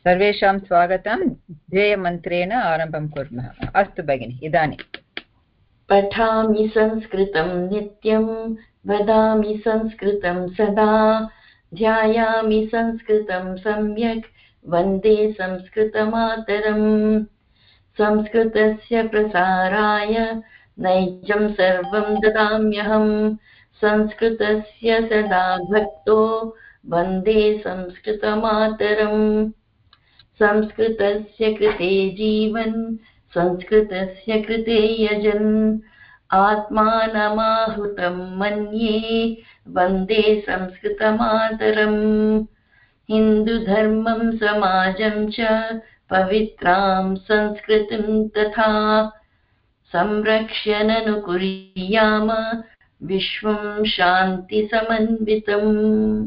सर्वेषां स्वागतं। ध्येयमन्त्रेण आरम्भं कुर्मः। अस्तु भगिनि, इदानीं पठामि संस्कृतं नित्यं वदामि संस्कृतं सदा ध्यायामि संस्कृतं सम्यक् वन्दे संस्कृतमातरम् संस्कृतस्य प्रसाराय नैजं सर्वं ददाम्यहम् संस्कृतस्य सदा भक्तो वन्दे संस्कृतमातरम् संस्कृतस्य कृते जीवन् संस्कृतस्य कृते यजन् आत्मानमाहुतं मन्ये वन्दे संस्कृतमातरम् हिन्दुधर्मं समाजं च पवित्रां संस्कृतिं तथा संरक्ष्य ननु कुर्याम विश्वं शान्तिसमन्वितम्।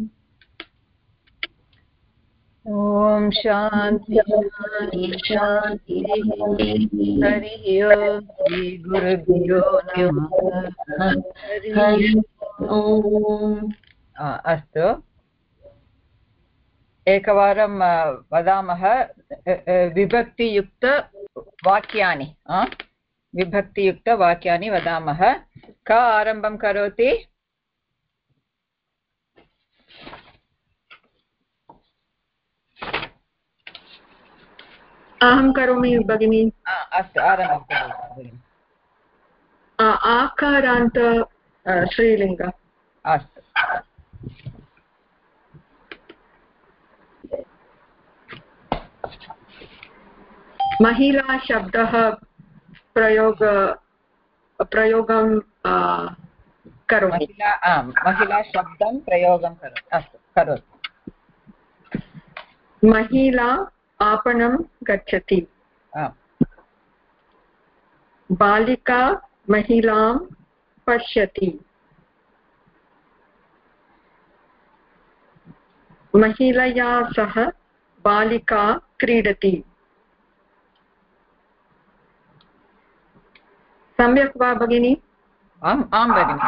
ॐ शान्ति शान्ति। हरिः ओम्। श्रीगुरुभ्यो नमः। हरिः ओम्। अस्तु, एकवारं वदामः विभक्तियुक्तवाक्यानि। विभक्तियुक्तवाक्यानि वदामः। का आरम्भं करोति? अहं करोमि भगिनी। अस्तु, आरम्भं करोतु। आकारान्त श्रीलिङ्ग। अस्तु, महिला शब्दः प्रयोगं करोमि। महिला शब्दं प्रयोगं करोतु। अस्तु, करोतु। महिला आपणं गच्छति। बालिका महिलां पश्यति। महिलया सह बालिका क्रीडति। सम्यक् वा भगिनी? आम् आं भगिनि।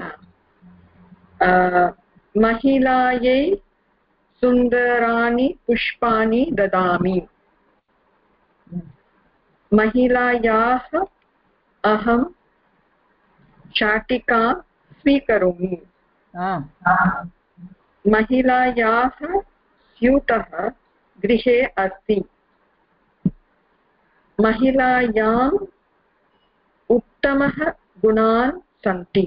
महिलायै सुन्दराणि पुष्पाणि ददामि। महिलायाः अहं शाटिकां स्वीकरोमि। महिलायाः स्यूतः गृहे अस्ति। महिलायाम् उत्तमः गुणान् सन्ति।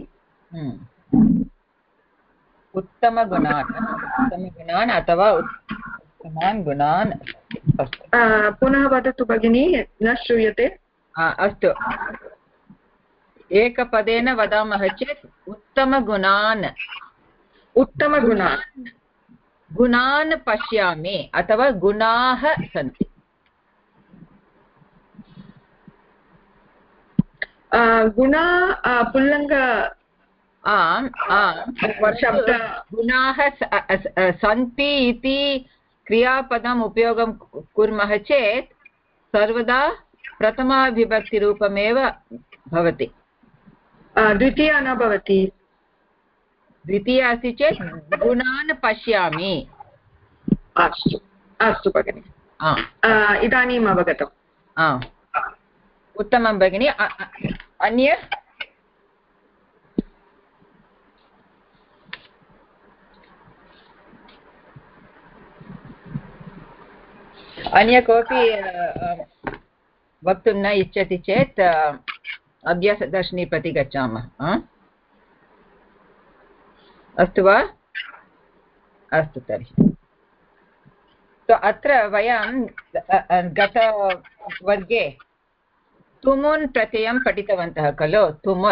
उत्तमगुणान् अथवा उत्तमान् गुणान्। पुनः वदतु भगिनी, न श्रूयते। अस्तु, एकपदेन वदामः चेत् गुणान् पश्यामि अथवा गुणाः सन्ति। गुणा पुल्लिङ्ग गुणाः सन्ति इति क्रियापदम् उपयोगं कुर्मः चेत् सर्वदा प्रथमाविभक्तिरूपमेव भवति। द्वितीया न भवति। द्वितीया अस्ति चेत् गुणान् पश्यामि। अस्तु अस्तु भगिनि, इदानीम् अवगतम्। उत्तमं भगिनि। अन्य कोऽपि वक्तुं न इच्छति चेत् अभ्यासदर्शिनी प्रति गच्छामः। अस्तु वा? अस्तु तर्हि। अत्र वयं गतवर्गे तुमुन् प्रत्ययं पठितवन्तः खलु।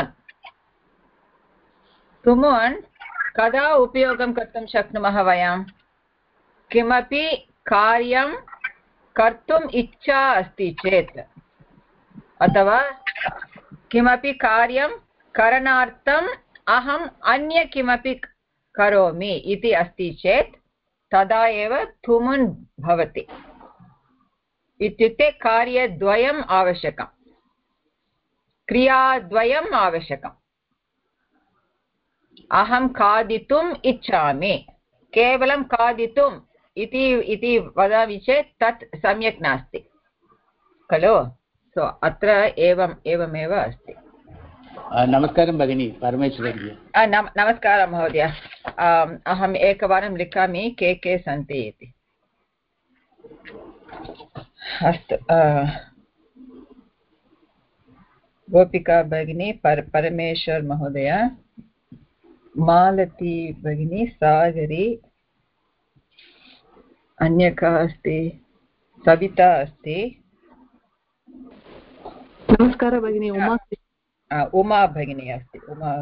तुमुन् कदा उपयोगं कर्तुं शक्नुमः वयं? किमपि कार्यं कर्तुम् इच्छा अस्ति चेत् अथवा किमपि कार्यं करणार्थम् अहम् अन्य किमपि करोमि इति अस्ति चेत् तदा एव तुमुन् भवति। इत्युक्ते कार्यद्वयम् आवश्यकं, क्रियाद्वयम् आवश्यकम्। अहं खादितुम् इच्छामि, केवलं खादितुं इति वदामि चेत् तत् सम्यक् नास्ति खलु सो अत्र एवमेव अस्ति नमस्कारं भगिनी परमेश्वरी नमस्कारः महोदय अहम् एकवारं लिखामि के सन्ति इति अस्तु गोपिका भगिनी परमेश्वर महोदय मालती भगिनी सागरी अन्य कः अस्ति सविता अस्ति नमस्कारः भगिनी उमा भगिनी अस्ति उमा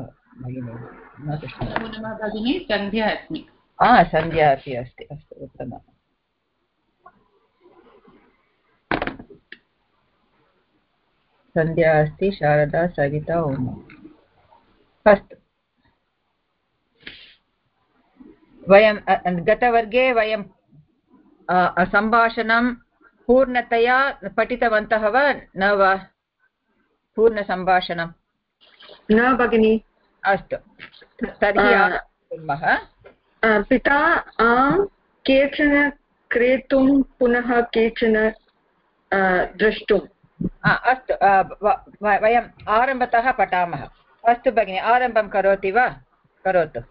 भगिनी सन्ध्या अस्मि सन्ध्या अपि अस्ति अस्तु उत्तमम् सन्ध्या अस्ति शारदा सविता उमा अस्तु वयं गतवर्गे वयं सम्भाषणं पूर्णतया पठितवन्तः वा न वा पूर्णसम्भाषणं न भगिनि अस्तु तर्हि कुर्मः पिता केचन क्रेतुं पुनः केचन द्रष्टुम् अस्तु वयम् आरम्भतः पठामः अस्तु भगिनि आरम्भं करोति वा करोतु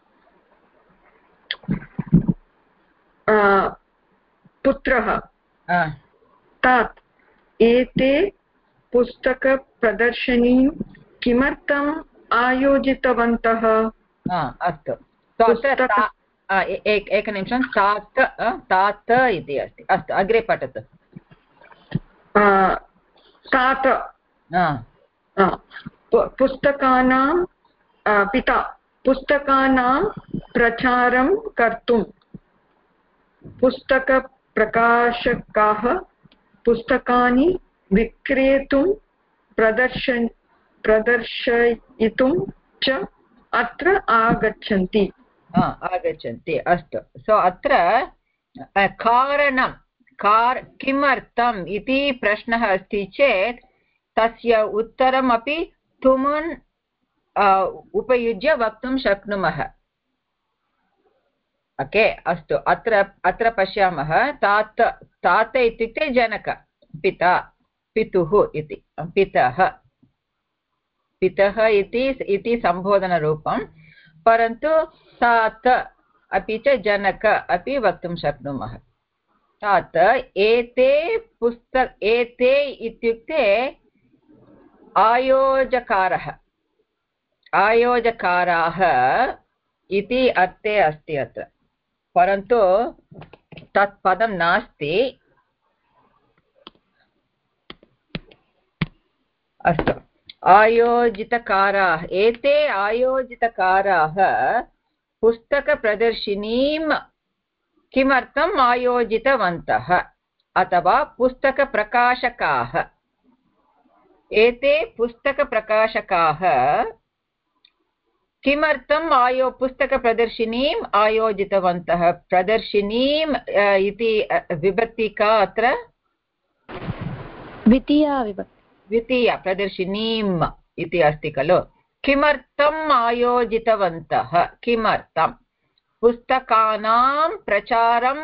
पुत्रः तात् एते पुस्तकप्रदर्शनीं किमर्थम् आयोजितवन्तः अस्तु एकनिमिषं तात इति अस्ति अस्तु अग्रे पठतु तात पुस्तकानां पिता पुस्तकानां प्रचारं कर्तुं पुस्तकप्रकाशकाः पुस्तकानि विक्रेतुं प्रदर्शयितुं च अत्र आगच्छन्ति अस्तु सो अत्र कारणं किमर्थम् इति प्रश्नः अस्ति चेत् तस्य उत्तरमपि तुमुन् उपयुज्य वक्तुं शक्नुमः ओके अस्तु अत्र पश्यामः तात इत्युक्ते जनक पिता पितुः इति पितः इति सम्बोधनरूपं परन्तु तात अपि च जनक अपि वक्तुं शक्नुमः तात एते इत्युक्ते आयोजकाराः इति अर्थे अस्ति अत्र परन्तु तत् पदं नास्ति अस्तु आयोजितकाराः एते आयोजितकाराः पुस्तकप्रदर्शिनीं किमर्थम् आयोजितवन्तः अथवा पुस्तकप्रकाशकाः एते पुस्तकप्रकाशकाः किमर्थम् पुस्तकप्रदर्शिनीम् आयोजितवन्तः प्रदर्शिनीम् इति विभक्ति का अत्र द्वितीया प्रदर्शिनीम् इति अस्ति खलु किमर्थम् आयोजितवन्तः किमर्थं पुस्तकानां प्रचारं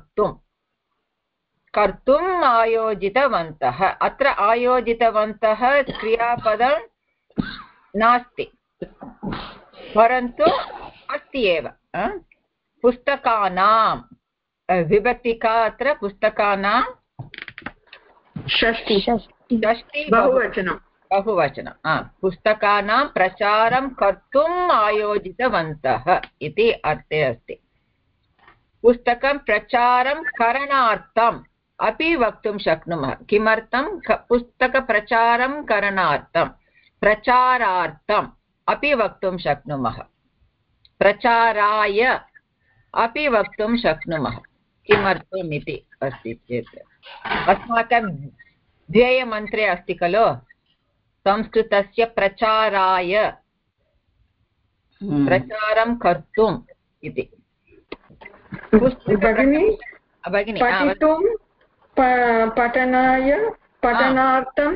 कर्तुम् आयोजितवन्तः अत्र आयोजितवन्तः क्रियापदं नास्ति परन्तु अस्ति एव पुस्तकानां विभक्तिका अत्र पुस्तकानां षष्ठी बहुवचनं पुस्तकानां प्रचारं कर्तुम् आयोजितवन्तः इति अर्थे अस्ति पुस्तकं प्रचारं करणार्थम् अपि वक्तुं शक्नुमः किमर्थं पुस्तकप्रचारं करणार्थं प्रचारार्थम् अपि वक्तुं शक्नुमः प्रचाराय अपि वक्तुं शक्नुमः किमर्थम् इति अस्ति चेत् अस्माकं ध्येयमन्त्रे अस्ति खलु संस्कृतस्य प्रचाराय प्रचारं कर्तुम् इति भगिनी पठितुं पठनाय पठनार्थं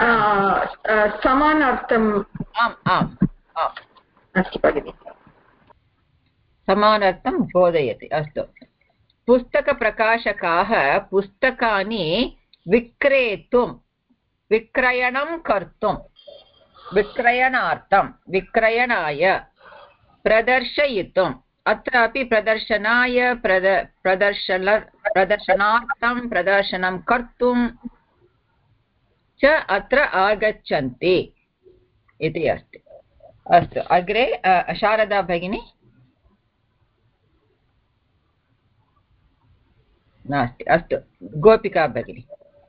समानार्थम् आम् अस्ति भगिनि समानार्थं बोधयति अस्तु पुस्तकप्रकाशकाः पुस्तकानि विक्रेतुं विक्रयणं कर्तुं विक्रयणार्थं विक्रयणाय प्रदर्शयितुम् अत्रापि प्रदर्शनाय प्रदर्शनार्थं प्रदर्शनं कर्तुं च अत्र आगच्छन्ति इति अस्ति। अस्तु अग्रे शारदा भगिनी नास्ति। अस्तु गोपिका भगिनी।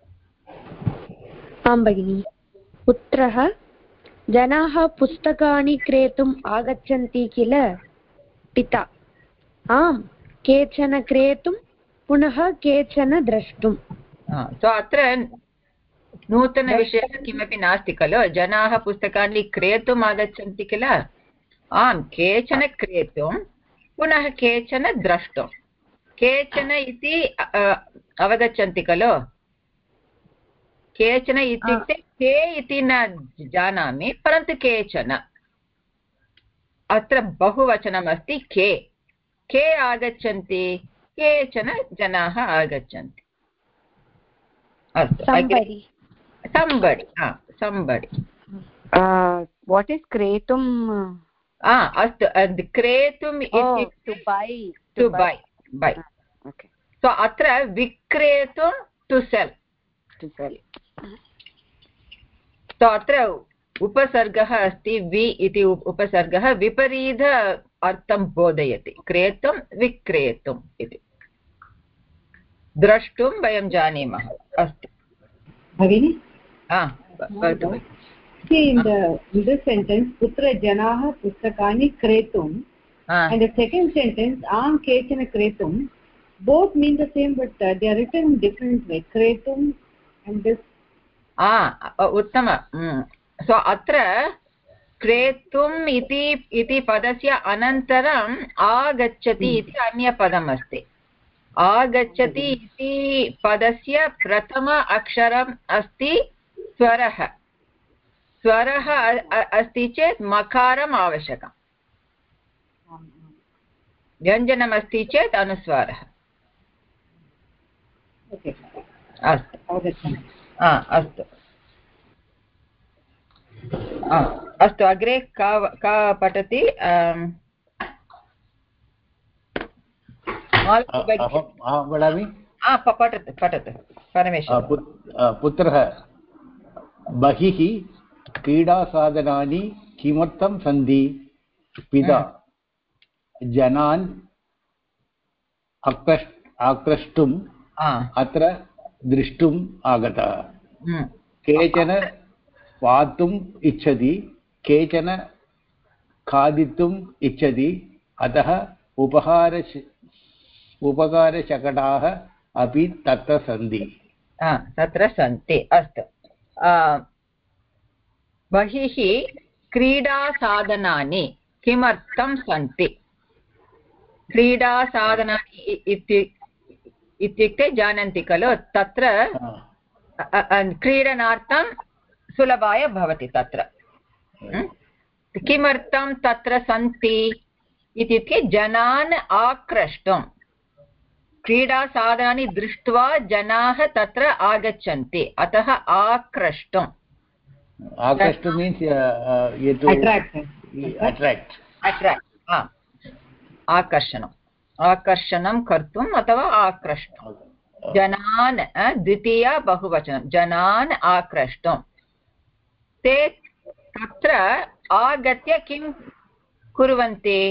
आं भगिनि। पुत्रः जनाः पुस्तकानि क्रेतुम् आगच्छन्ति किल। पिता आम् केचन क्रेतुं पुनः केचन द्रष्टुं। अत्र नूतनविषयः किमपि नास्ति खलु। जनाः पुस्तकानि क्रेतुम् आगच्छन्ति किल। आम् केचन क्रेतुं पुनः केचन द्रष्टुं। केचन इति अवगच्छन्ति खलु। केचन इत्युक्ते के इति न जानामि परन्तु केचन अत्र बहुवचनम् अस्ति के के आगच्छन्ति केचन जनाः आगच्छन्ति। अस्तु somebody what is kretum अस्तु क्रेतुम् to buy okay so अत्र विक्रेतुं to sell so अत्र उपसर्गः अस्ति वि इति उपसर्गः विपरीत अर्थं बोधयति क्रेतुं विक्रेतुम् इति द्रष्टुं वयं जानीमः। अस्तु भगिनि in this sentence putra janaah pustakani kretum and the second sentence am kechana kretum both mean the same but they are written in different way kretum and this उत्तम सो अत्र क्रेतुम् इति पदस्य अनन्तरम् आगच्छति इति अन्यपदम् अस्ति। आगच्छति इति पदस्य प्रथम अक्षरम् अस्ति स्वरः अस्ति चेत् मकारम् आवश्यकम् व्यञ्जनम् अस्ति चेत् अनुस्वारः। अस्तु अस्तु अस्तु अग्रे का पठति पठतु परमेश्वर। पुत्रः बहिः क्रीडासाधनानि किमर्थं सन्ति। पिता जनान् आक्रष्टुम् अत्र द्रष्टुम् आगतः। केचन पातुम् इच्छति केचन खादितुम् इच्छति अतः उपकारशकटाः अपि तत्र सन्ति। अस्तु बहिः क्रीडासाधनानि किमर्थं सन्ति। क्रीडासाधनानि इत्युक्ते जानन्ति खलु तत्र क्रीडनार्थं सुलभाय भवति तत्र किमर्थं तत्र सन्ति इत्युक्ते जनान् आक्रष्टुं क्रीडासाधनानि दृष्ट्वा जनाः तत्र आगच्छन्ति अतः आक्रष्टुं means attract आकर्षणं कर्तुम् अथवा आक्रष्टुं जनान् द्वितीया बहुवचनं जनान् आक्रष्टुं ते तत्र आगत्य किं कुर्वन्ति।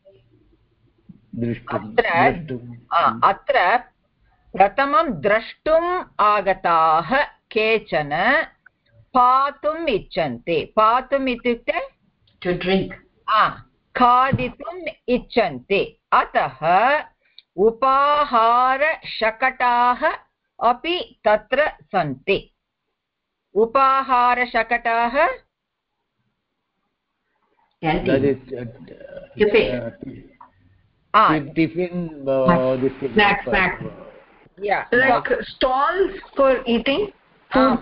अत्र प्रथमं द्रष्टुम् आगताः केचन पातुम् इच्छन्ति। पातुम् इत्युक्ते to drink खादितुम् इच्छन्ति अतः उपाहारशकटाः अपि तत्र सन्ति। उपाहारशकटाः tiffin snacks like stalls for eating food.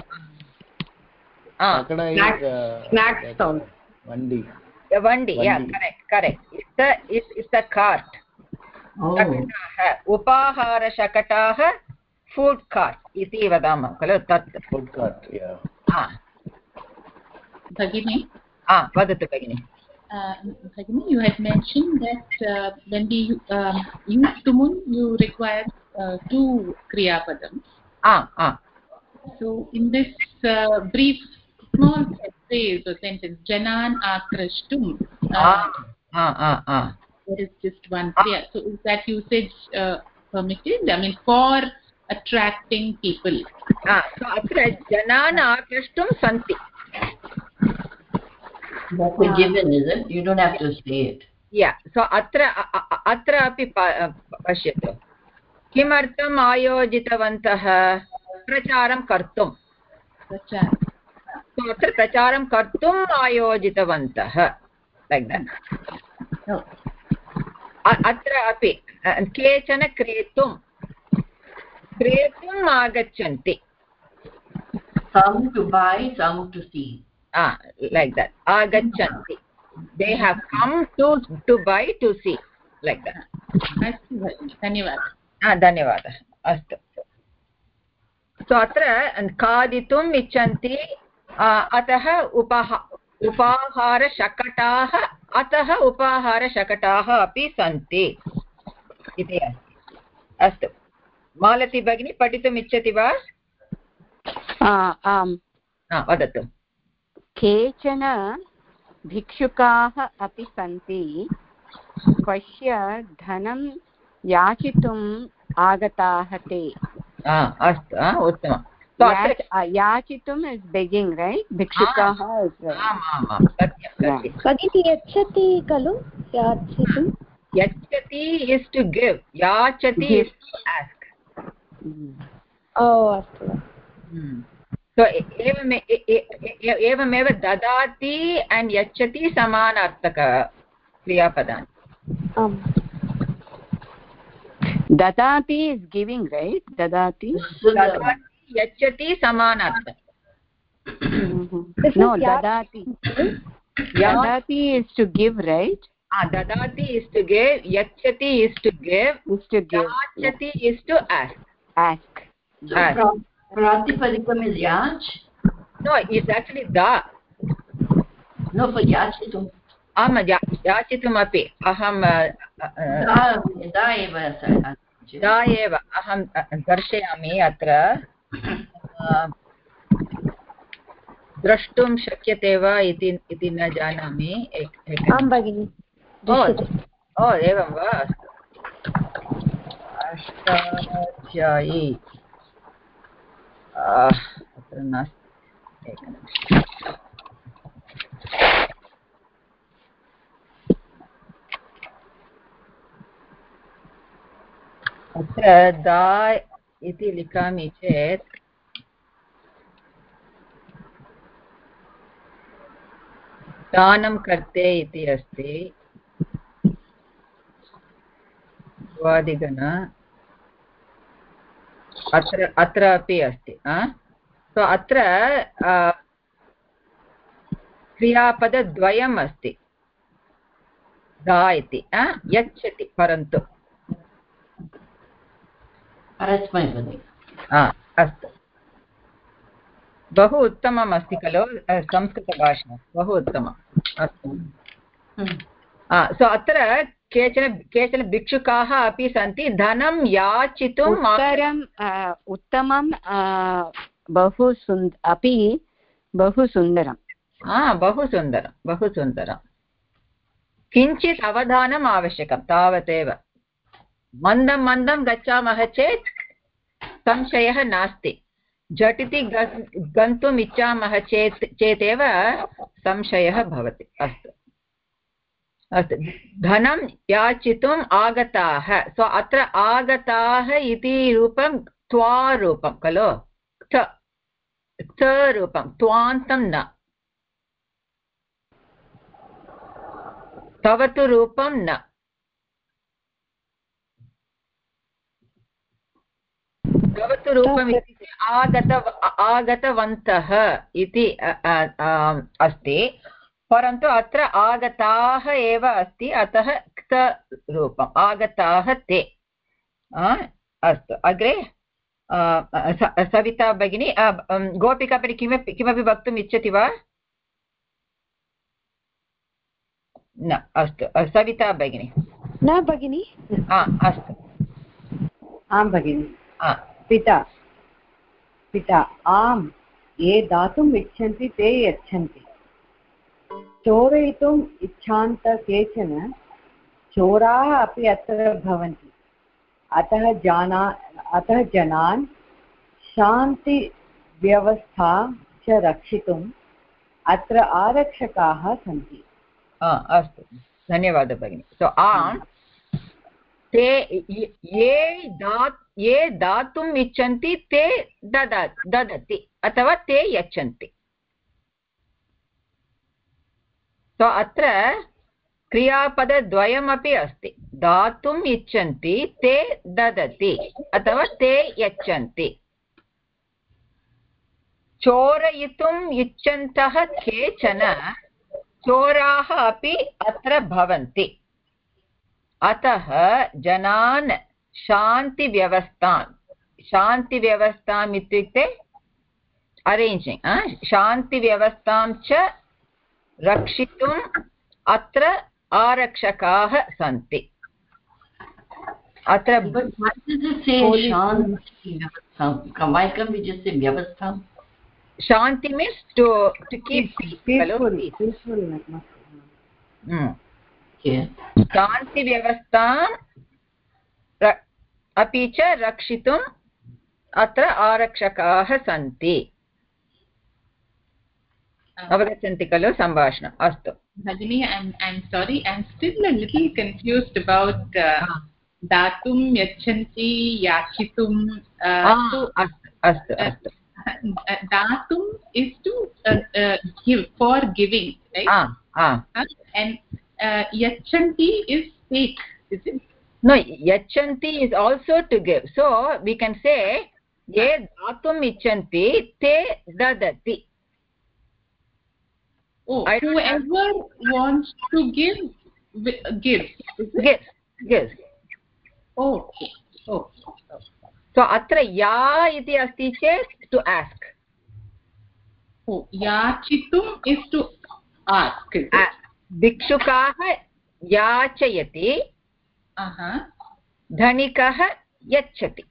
Snack stalls. Vandi, yeah, correct. It's the cart. उपाहारशकटाः फूड् कार्ट् इति वदामः खलु तत् फूड् कार्ट् भगिनी वदतु भगिनी Bhagini, you had mentioned that when we use tumun, you require two kriya padams. So in this brief, small phrase or sentence, Janan akrashtum, there is just one kriya. So is that usage permitted? I mean, for attracting people. So atra Janan akrashtum santi. That's a given, is it? You don't have to say it. Yeah. So atra api pashyatu. किमर्थम् आयोजितवन्तः प्रचारं कर्तुं अत्र प्रचारं कर्तुम् आयोजितवन्तः like that अत्र अपि केचन क्रेतुम् आगच्छन्ति some to buy, some to see. Like that agachanti, they have come to buy, to see, like that. धन्यवादः अस्तु सो अत्र खादितुम् इच्छन्ति अतः उपाहारशकटाः अपि सन्ति इति अस्ति अस्तु मालती भगिनी पठितुम् इच्छति वा आम् वदतु केचन भिक्षुकाः अपि सन्ति पश्य धनं याचितुम् आगताः ते अस्तु उत्तमं याचितुम् इस् बेगिङ्ग् रैट् भिक्षुकाः भगिनी यच्छति खलु याचितुं यच्छति इस् टु गिव् याचति इस् टु आस्क् अस्तु so एवमेव ददाति and यच्छति समानार्थक क्रियापदानि ददाति is giving, right? Dadati यच्छति समानार्थक no dadati is to give, right? dadati is to give, yachati is to give, yachati is to ask. Pratipadikam is yach? No, it's actually da. No, for yachitum. याचितुम् अपि अहं दा एव अहं दर्शयामि अत्र द्रष्टुं शक्यते वा इति न जानामि आं भगिनि एवं वा अष्टाध्यायी अत्र नास्ति एकनिमिषम् अत्र दा इति लिखामि चेत् दानं कर्ते इति अस्ति द्वादिगण अत्र अपि अस्ति सो अत्र क्रियापदद्वयम् अस्ति दा इति यच्छति परन्तु अस्तु बहु उत्तमम् अस्ति खलु संस्कृतभाषा बहु उत्तमम् अस्तु सो अत्र केचन भिक्षुकाः अपि सन्ति धनं याचितुम् उत्तमं बहु सुन्दरं बहु सुन्दरं किञ्चित् अवधानम् आवश्यकं तावदेव मन्दं मन्दं गच्छामः चेत् संशयः नास्ति झटिति गन्तुम् इच्छामः चेदेव संशयः भवति अस्तु धनं याचितुम् आगताः सो अत्र आगताः इति रूपं त्वा रूपं खलु थ रूपं त्वान्तं न तव तु रूपं न भवतु रूपम् इत्युक्ते आगतवन्तः इति अस्ति परन्तु अत्र आगताः एव अस्ति, अतः क्त रूपम्, आगताः ते। अस्तु, अग्रे सविता भगिनी, गोपिका भगिनी किमपि वक्तुम् इच्छति वा? न, अस्तु, सविता भगिनी। न भगिनी। अस्तु, आं भगिनी। पिता पिता आम्, ये दातुम् इच्छन्ति ते यच्छन्ति। चोरयितुम् इच्छान्त केचन चोराः अपि अत्र भवन्ति, अतः जनान् शान्तिव्यवस्था च रक्षितुम् अत्र आरक्षकाः सन्ति। अस्तु, धन्यवादः भगिनी। सो आम्, ते ये दातुम् इच्छन्ति ते ददति अथवा ते यच्छन्ति। सो अत्र क्रियापदद्वयमपि अस्ति, दातुम् इच्छन्ति ते ददति अथवा ते यच्छन्ति। चोरयितुम् इच्छन्तः केचन चोराः अपि अत्र भवन्ति, अतः जनान् शान्तिव्यवस्थाम् इत्युक्ते अरेञ्जिङ्ग्, शान्तिव्यवस्थां च रक्षितुम् अत्र आरक्षकाः सन्ति। अत्र शान्ति मीन्स् टु कीप् शान्तिव्यवस्थां अपि च रक्षितुम् अत्र आरक्षकाः सन्ति। अवगच्छन्ति खलु सम्भाषणम्? अस्तु भगिनी, I'm sorry, I'm still a little confused about datum yachanti yachitum. अस्तु datum is to give, for giving, right? And yachanti is take, is it? No, yachanti is also to give. So we can say ye datum ichanti te dadati. Oh, whoever wants to give gives. Okay. So atra ya iti asti chet to ask. Oh, yachitum is to ask. भिक्षुकाः याचयति, धनिकः यच्छति.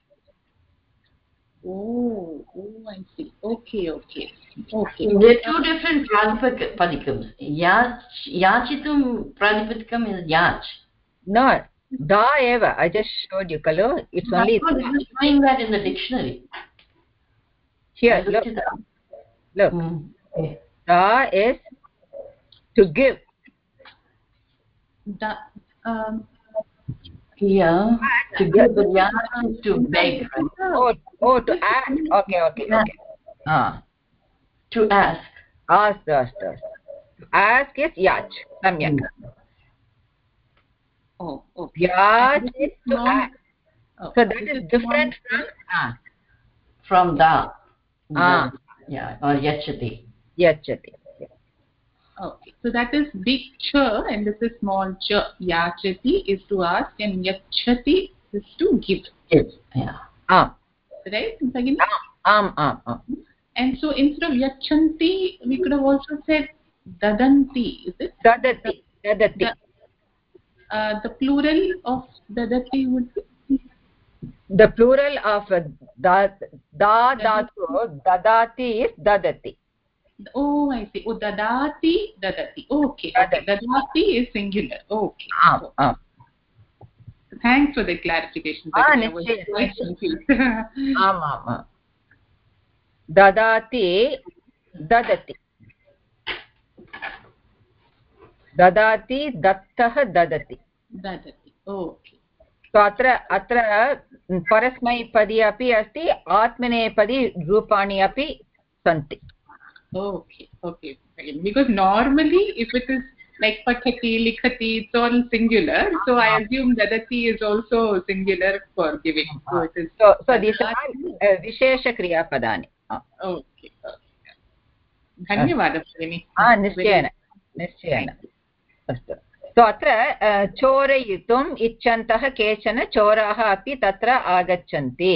Oh, I see. Okay. There are two different pradipadikams. Yachitum pradipadikam is yach. No, da eva. I just showed you, Kalu. It's only. I'm just showing that in the dictionary. Here, look. Da is to give. To give, but yach is to beg, right? Oh, to ask. Okay. To ask. Ask. To ask is yach. Samyak. Oh, okay. Yach is to ask. So that is different from da. Yeah, or yachati. Okay, so that is big ch and this is small ch. Yachati is to ask and yachati is to give. Yeah. Right? And so instead of yachanti, we could have also said dadanti, is it? Dadati. The plural of dadati would be? The plural of dadati is dadati. Oh, I see. Oh, dadati. Okay. Dadati is singular. Okay. Thanks for the clarification. I was quite confused. Dadati, dadati. Dadati, dattah, dadati. Okay. So अत्र परस्मैपदी अपि अस्ति, आत्मनेपदी रूपाणि अपि सन्ति. Okay. Because normally if it is like pathati, likhati, it's all singular. So I assume dadati is also singular for giving. So it is. So these are vishesha kriya padani. Okay. धन्यवादः भगिनी. निश्चयेन. निश्चयेन अस्तु सो अत्र चोरयितुम् इच्छन्तः केचन चोराः अपि तत्र आगच्छन्ति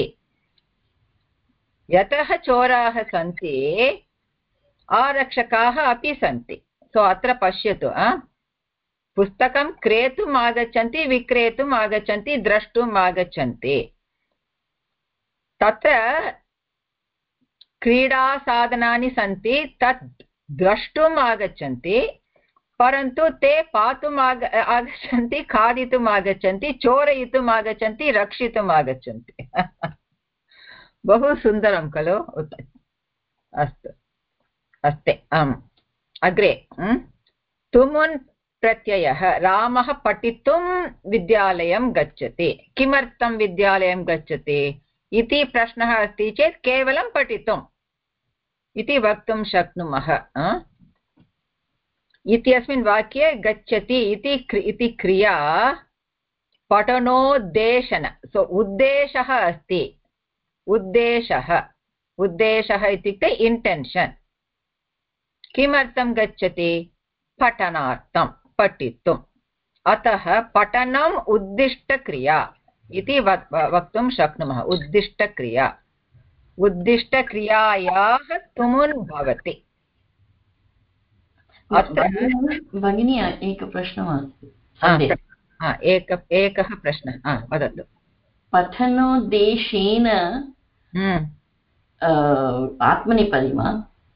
यतः चोराः सन्ति आरक्षकाः अपि सन्ति सो अत्र पश्यतु पुस्तकं क्रेतुम् आगच्छन्ति विक्रेतुम् आगच्छन्ति द्रष्टुम् आगच्छन्ति तत्र क्रीडासाधनानि सन्ति तत् द्रष्टुम् आगच्छन्ति परन्तु ते पातुम् आगच्छन्ति खादितुम् आगच्छन्ति चोरयितुम् आगच्छन्ति रक्षितुम् आगच्छन्ति बहु सुन्दरं खलु अस्तु अस्ति अग्रे तुमुन् प्रत्ययः रामः पठितुं विद्यालयं गच्छति किमर्थं विद्यालयं गच्छति इति प्रश्नः अस्ति चेत् केवलं पठितुम् इति वक्तुं शक्नुमः इत्यस्मिन् वाक्ये गच्छति इति क्रिया पठनोद्देशन सो उद्देशः अस्ति उद्देशः इत्युक्ते इन्टेन्शन् किमर्थं गच्छति पठनार्थं पठितुम् अतः पठनम् उद्दिष्टक्रिया इति वक्तुं शक्नुमः उद्दिष्टक्रियायाः तुमुन् भवति अत्र भगिनी एकः प्रश्नः अस्ति एकः प्रश्नः वदतु पठनोद्देशेन आत्मनेपदी वा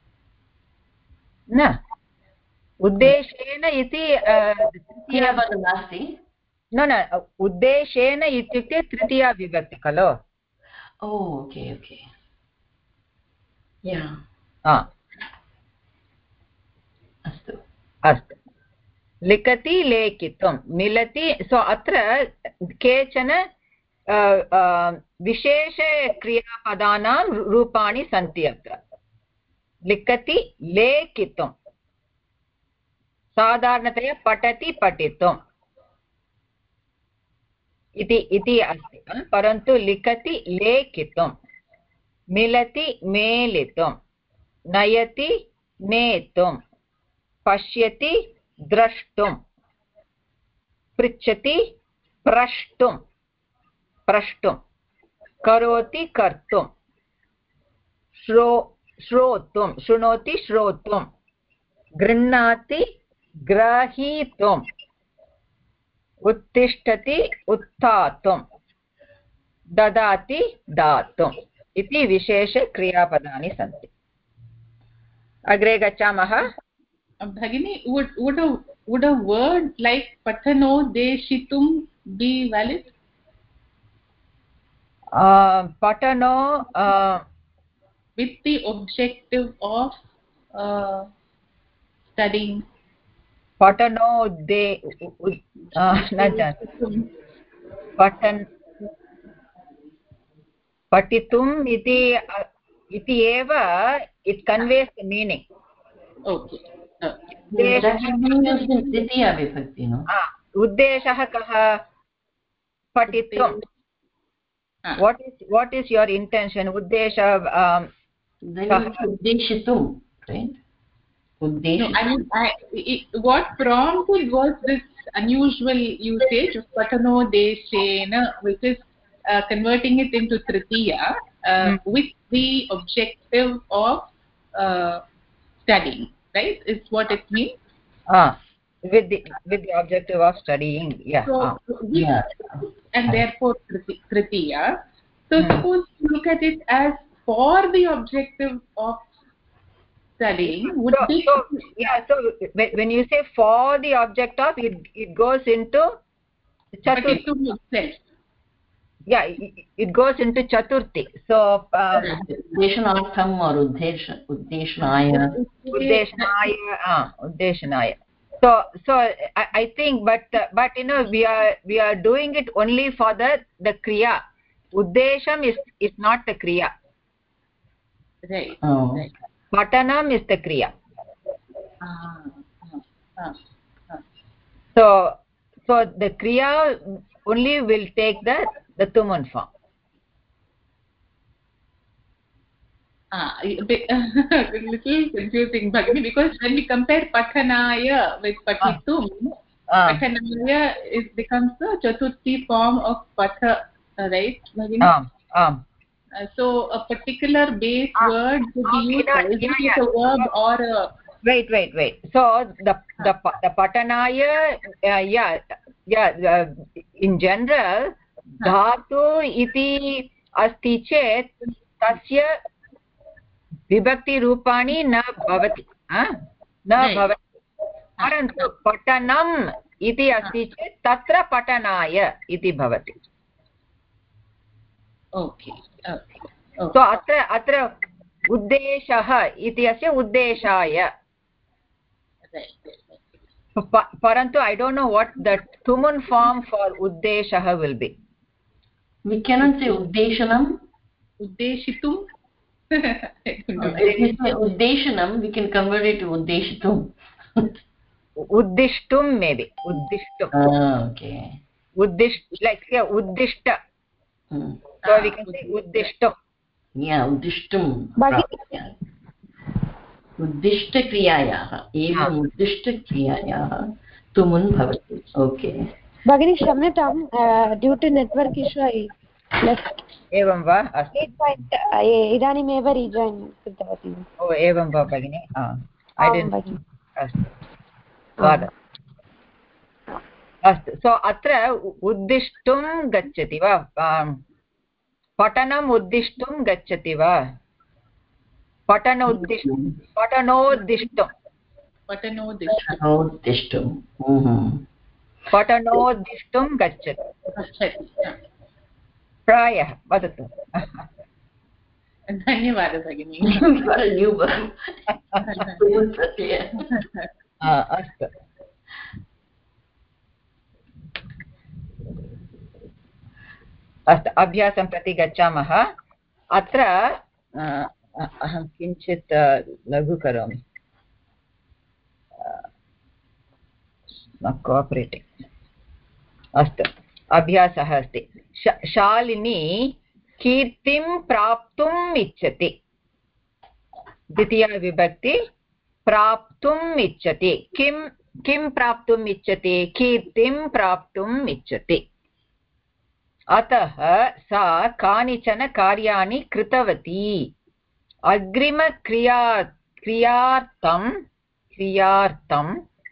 न उद्देशेन इति क्रियापदं नास्ति न उद्देशेन इत्युक्ते तृतीया विभक्ति खलु ओके ओके या अस्तु अस्तु लिखति लेखितुं मिलति सो अत्र केचन विशेषक्रियापदानां रूपाणि सन्ति अत्र लिखति लेखितुं साधारणतया पठति पठितुम् इति अस्ति परन्तु लिखति लेखितुं मिलति मेलितुं नयति नेतुं पश्यति द्रष्टुं पृच्छति प्रष्टुं करोति कर्तुं श्रोतुं शृणोति श्रोतुं गृह्णाति ग्रहीतुम् उत्तिष्ठति उत्थातुं ददाति दातुम् इति विशेषक्रियापदानि सन्ति अग्रे गच्छामः Bhagini, would a word like patanodeshitum be valid? Patano with the objective of studying. Patanode patitum iti eva it conveys the meaning. Okay. द्वितीया विभक्ति न उद्देशः कः पठितुं what is your intention उद्देशः उद्देशितुं right what prompted was this unusual usage of patanodeshena, which is converting it into tritiya with the objective of studying, right? Is what it means. With the objective of studying, yeah. So, and therefore tritiya. So suppose you look at it as for the objective of studying, would be so when you say for the object of it goes into chaturthi itself. Yeah, it goes into chaturthi. So uddeshanartham or uddeshanaya. So I think, but we are doing it only for the kriya. Uddesham is not the kriya. Right. Right. Patanam is the kriya. So the kriya only will take the tumun form. little confusing, Bhagini, because when we compare patanaya with patitum, patanaya becomes the chaturthi form of patha, right, Bhagini? So a particular base word would be used. Is it a verb or a... Wait. So the patanaya, in general, dhatu iti asti chet tasya vibhakti rupani na bhavati. Parantu patanam iti asti chet tatra patanaya iti bhavati. Okay. So atra uddeshah iti asya uddeshaya. Parantu I don't know what the tumun form for uddeshah will be. We cannot say uddeshanam. Uddeshitum. If we say uddeshanam, we can convert it to uddeshitum. Uddishtum maybe. Uddishtum. Okay. Like uddishta. So we can say uddishtum. Yeah, uddishtum. Uddishta kriyayaha. Evam uddishta kriyayaha tumun bhavati. Okay. Bhagini, Shamyatam, due to network issue, I left. Evam va? Asti. Idanim eva rejoin कृतवती. Oh, evam va, Bhagini. I didn't. Asti. Vada. Asti. So atra uddishtum gacchati va? Patanam uddishtum gacchati va? Patanodishtum. Patanodishtum gacchati. Prayah. Vadatu. धन्यवादः भगिनी. अस्तु. अभ्यासं प्रति गच्छामः. अत्र अहं किञ्चित् लघु करोमि. कोऑपरेटिंग. अस्तु, अभ्यासः अस्ति. शालिनी कीर्तिं प्राप्तुम् इच्छति. द्वितीया विभक्ति प्राप्तुम् इच्छति. किं प्राप्तुम् इच्छति? कीर्तिं प्राप्तुम् इच्छति. अतः सा कानिचन कार्याणि कृतवती. क्रियार्थं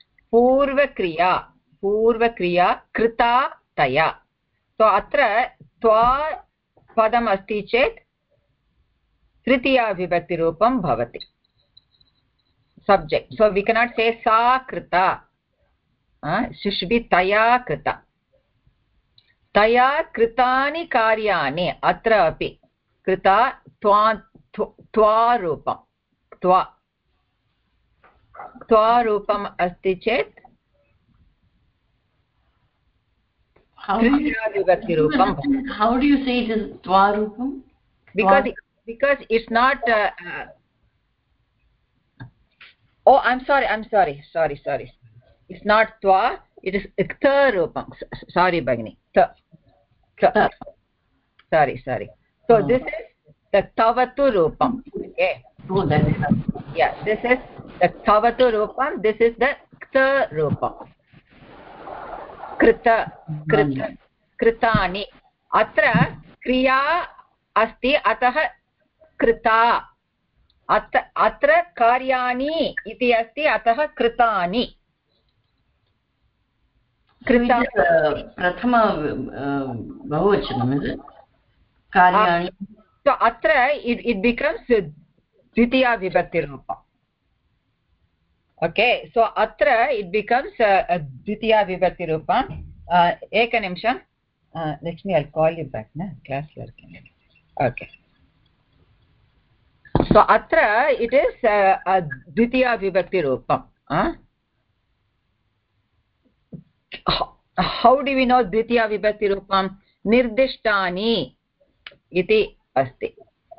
पूर्वक्रिया कृता तया. तो अत्र त्वा पदम् अस्ति चेत् तृतीया विभक्तिरूपं भवति. सब्जेक्ट्. सो वी केनाट् से सा कृता. शुष्बि तया कृता. तया कृतानि कार्याणि. अत्र अपि कृता त्वारूपं. त्वारूपम् अस्ति चेत् How do you say it is twarupam? Because it's not oh, I'm sorry, it's not twa, it is tha rupam. Sorry Bhagini. Sorry. So this is the tavatu rupam. Okay. Yeah, this is the tavatu rupam, this is the tha rupam. कृतानि. अत्र क्रिया अस्ति, अतः कृता. अत्र कार्याणि इति अस्ति, अतः कृतानि. प्रथम बहुवचनं कार्याणि. So अत्र it becomes द्वितीया विभक्तिरूपम्. Okay, so atra it becomes dvitiya vibhakti rupam. Ekanimsham. Lakshmi, I'll call you back, na class working. Okay. So atra it is dvitiya vibhakti rupam. How do we know dvitiya vibhakti rupam? Nirdishtani iti asti.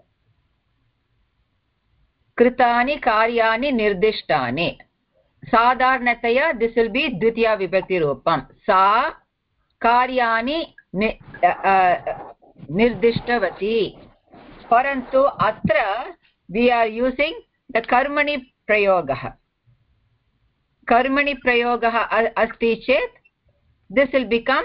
Kritani karyani nirdishtani. साधारणतया this will be द्वितीया विभक्तिरूपं. सा कार्याणि निर्दिष्टवती. परन्तु अत्र we are using the karmani prayogah. Karmani prayogah asti chet, this will become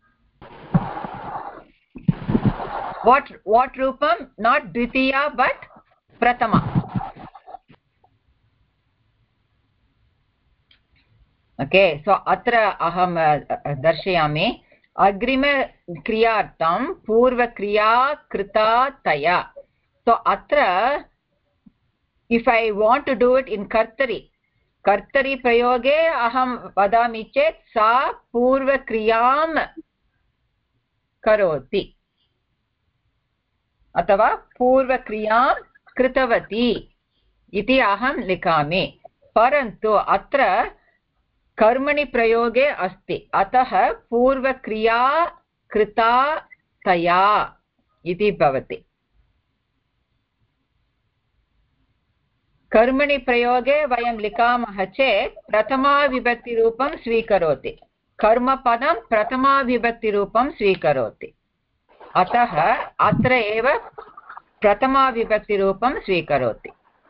what rupam? Not dvitiya but pratama. Okay, so atra aham darshayami. Agrima kriyartam purva kriya krita taya. So atra, if I want to do it in kartari prayoge aham vadami chet sa purva kriyam karoti अथवा पूर्वक्रियां कृतवती इति अहं लिखामि, परन्तु अत्र कर्मणि प्रयोगे अस्ति, अतः पूर्वक्रिया कृता तया इति भवति। कर्मणि प्रयोगे वयं लिखामः चेत् प्रथमाविभक्तिरूपं स्वीकरोति, कर्मपदं प्रथमाविभक्तिरूपं स्वीकरोति, अतः अत्र एव प्रथमाविभक्तिरूपं स्वीकरोति।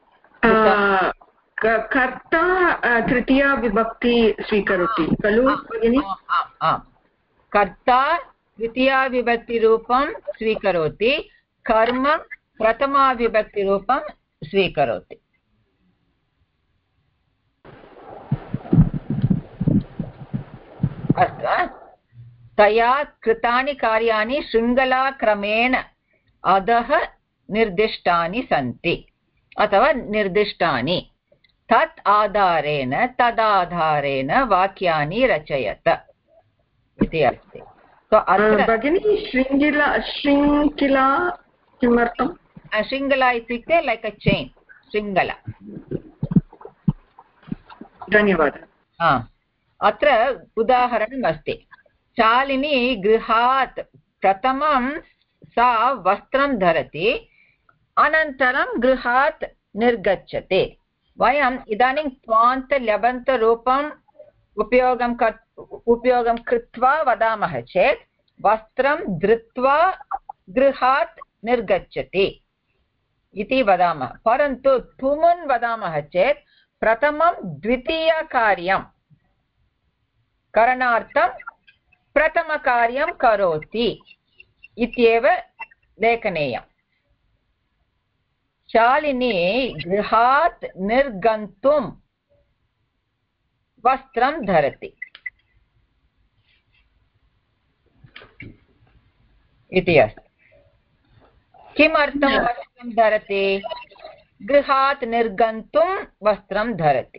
कर्ता तृतीया विभक्ति स्वीकरोति खलु भगिनि? कर्ता तृतीयाविभक्तिरूपं स्वीकरोति, कर्म प्रथमाविभक्तिरूपं स्वीकरोति। अस्तु, तया कृतानि कार्याणि शृङ्खलाक्रमेण अधः निर्दिष्टानि सन्ति अथवा निर्दिष्टानि, तत् आधारेण तदाधारेण वाक्यानि रचयत इति अस्ति। भगिनी शृङ्खला किमर्थं? शृङ्खला इत्युक्ते लैक् अ चैन्, शृङ्खला। धन्यवादः। अत्र उदाहरणम् अस्ति, शालिनी गृहात् प्रथमं सा वस्त्रं धरति, अनन्तरं गृहात् निर्गच्छति। वयम् इदानीं त्वान्तल्यबन्तरूपम् उपयोगं कृत्वा वदामः चेत् वस्त्रं धृत्वा गृहात् निर्गच्छति इति वदामः, परन्तु तुमुन् वदामः चेत् प्रथमं द्वितीयकार्यं करणार्थं प्रथमकार्यं करोति इत्येव लेखनीयम्। शालिनी गृहात् निर्गन्तुं वस्त्रं धरति इति अस्ति। किमर्थं वस्त्रं धरति? गृहात् निर्गन्तुं वस्त्रं धरति।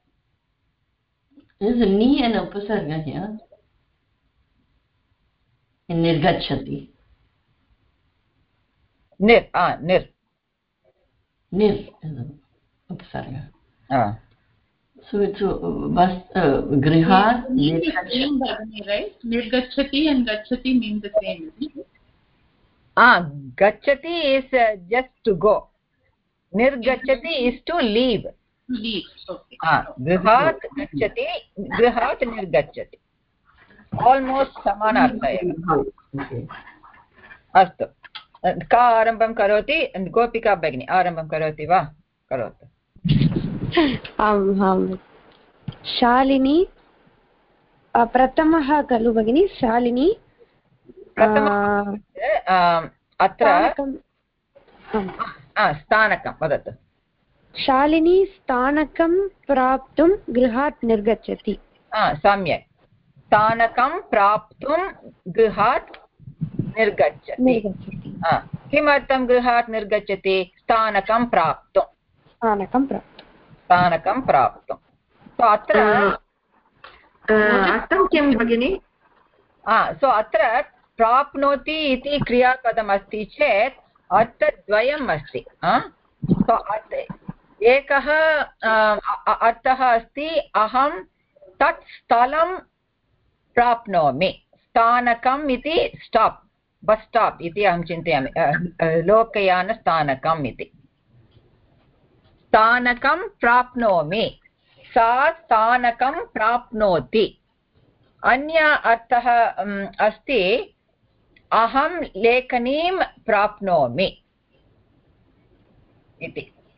नि an upasarga here in nirgachati. Nir upasarga. So it's grihat right? Nirgachati and gachati mean the same. Gachati is just to go. Nirgachati is to leave. Okay. Grihat gachati, grihat nirgachati. Almost samanartha eva. Astu. का आरम्भं करोति? गोपिका भगिनी आरम्भं करोति वा? करोतु। आम्, शालिनी प्रथमः खलु भगिनी? शालिनी अत्र स्थानकं वदतु। शालिनी स्थानकं प्राप्तुं गृहात् निर्गच्छति। सम्यक्, स्थानकं प्राप्तुं गृहात् निर्गच्छति। किमर्थं गृहात् निर्गच्छति? स्थानकं प्राप्तुं। अत्र अर्थं किं भगिनि? अत्र प्राप्नोति इति क्रियापदमस्ति चेत् अर्थद्वयम् अस्ति। एकः अर्थः अस्ति, अहं तत् स्थलं प्राप्नोमि। स्थानकम् इति स्टाप्, बस् स्टाप् इति अहं चिन्तयामि, लोकयानस्थानकम् इति। स्थानकं प्राप्नोमि, सा स्थानकं प्राप्नोति। अन्य अर्थः अस्ति, अहं लेखनीं प्राप्नोमि इति।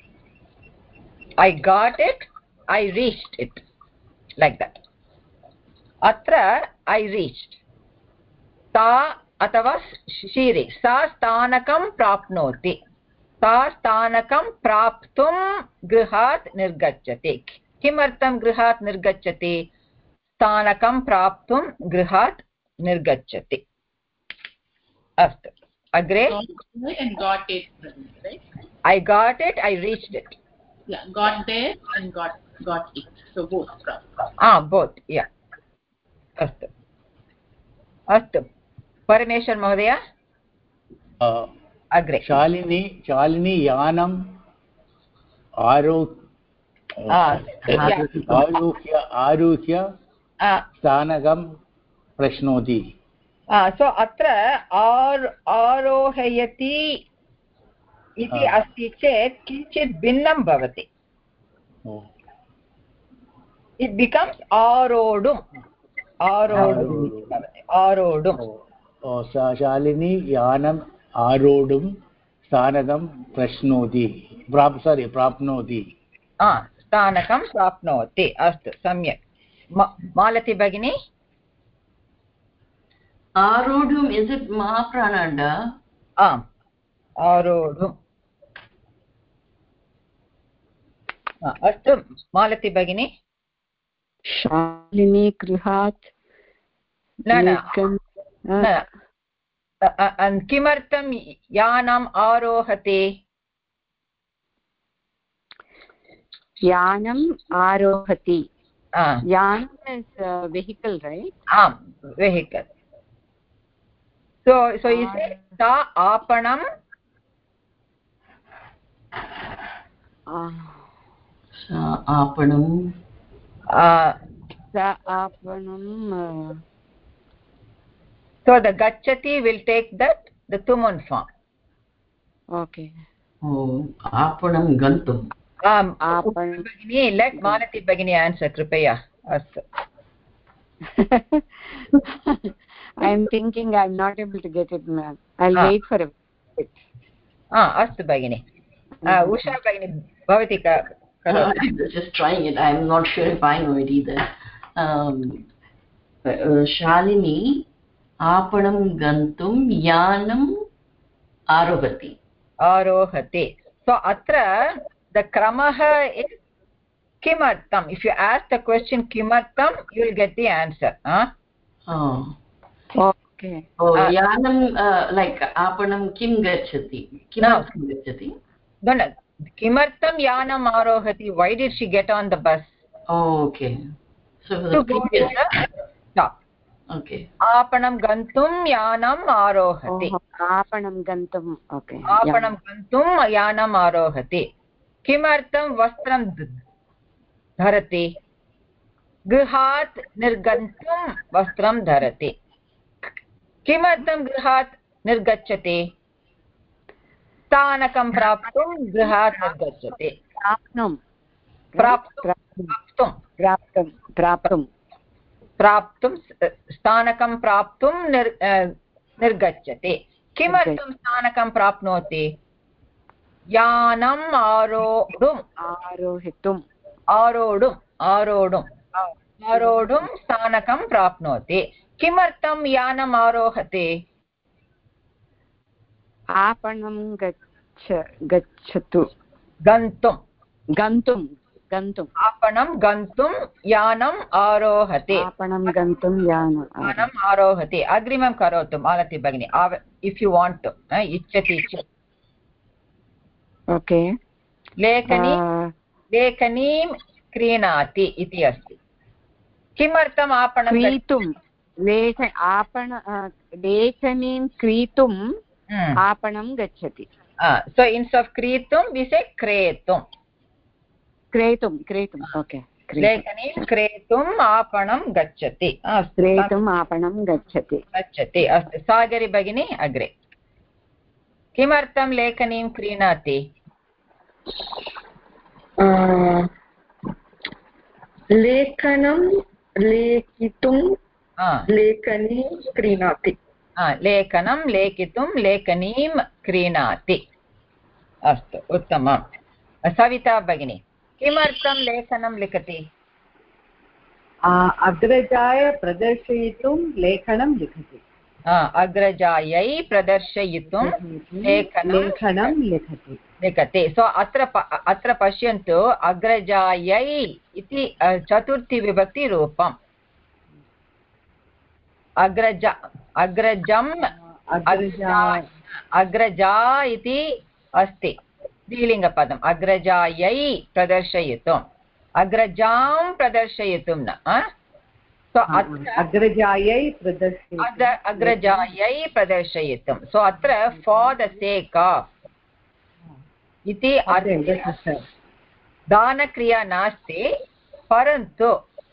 I got it, I reached it, like that. Atra I reached. Ta अथवा शीरे सा स्थानकं प्राप्नोति. सा स्थानकं प्राप्तुं गृहात् निर्गच्छति. किमर्थं गृहात् निर्गच्छति? स्थानकं प्राप्तुं गृहात् निर्गच्छति. अस्तु अग्रे. And got it, right? I got it, I reached it. Yeah, got there and got it. So both. Both. Yeah. अस्तु अस्तु परमेश्वर महोदय अग्रे. शालिनी यानम् आरुह्य स्थानकं प्रश्नोति. सो अत्र आरोहयति इति अस्ति चेत् किञ्चित् भिन्नं भवति. It becomes आरोढुम्. शालिनी यानम् आरोढुं स्थानकं प्रश्नोति. प्राप्नोति. स्थानकं प्राप्नोति. अस्तु सम्यक्. मालती भगिनी. आरोढुम् इस् इट् महाप्राणाण्ड? आम् आरोढुम्. अस्तु मालती भगिनी. शालिनी गृहात् किमर्थं यानम् आरोहति? यानम् आरोहति. यानम् is vehicle, right? Vehicle. So you say सा आपणं so the gachati will take the tumun form. Okay. Apanam gantum. Bhagini, let Malati Bhagini answer kripaya. Astu. I am thinking I am not able to get it, ma'am. I'll wait for a bit. Astu Bhagini. Usha Bhagini bhavati I'm just trying it. I'm not sure if I know it either. Shalini Apanam gantum yanam arohati. So atra the kramaha is kimartam. If you ask the question kimartam, you will get the answer. Okay. Yanam like apanam kim gachati. Kimartam gachati. No. Kimartam yanam arohati. Why did she get on the bus? Okay. So for the previous stop. Okay. Apanam gantum yanam arohati. Apanam gantum. Okay. Apanam gantum yanam arohati. Kimartam vastram dharati. Grihat nirgantum vastram dharati. Kimartam grihat nirgacchati. Sthanakam praptum grihat nirgacchati. Praptum sthanakam praptum nirgacchati. Kimartam sthanakam prapnoti? Yanam arodum sthanakam prapnoti. Kimartam yanam arohati? Apanam gacchatu. Gantum. Apanam gantum yanam arohati. Yanam arohati. Agrimam karotu Malati Bhagini. If you want to. Ichchati. Okay. Lekanim क्रीणाति इति अस्ति. किमर्थम् आपणं लेखनीं क्रीतुं आपणं गच्छति. So instead of क्रीतुं we say क्रेतुं. Okay. लेखनीं क्रेतुम् आपणं गच्छति. क्रेतुम् आपणं गच्छति. अस्तु सागरी भगिनी अग्रे. किमर्थं लेखनीं क्रीणाति? लेखनं लेखितुं लेखनीं क्रीणाति. लेखनं लेखितुं लेखनीं क्रीणाति. अस्तु उत्तमं. सविता भगिनी. किमर्थं लेखनं लिखति? अग्रजाय प्रदर्शयितुं लेखनं लिखति। अग्रजायै प्रदर्शयितुं लेखनं लिखति। सो अत्र पश्यन्तु, अग्रजायै इति चतुर्थीविभक्तिरूपम्। अग्रजम् अग्रजा इति अस्ति स्त्रीलिङ्गपदम्। अग्रजायै प्रदर्शयितुम्, अग्रजां प्रदर्शयितुं न। अग्रजायै प्रदर्शयितुं। सो अत्र फार् द सेक् आफ् इति दानक्रिया नास्ति, परन्तु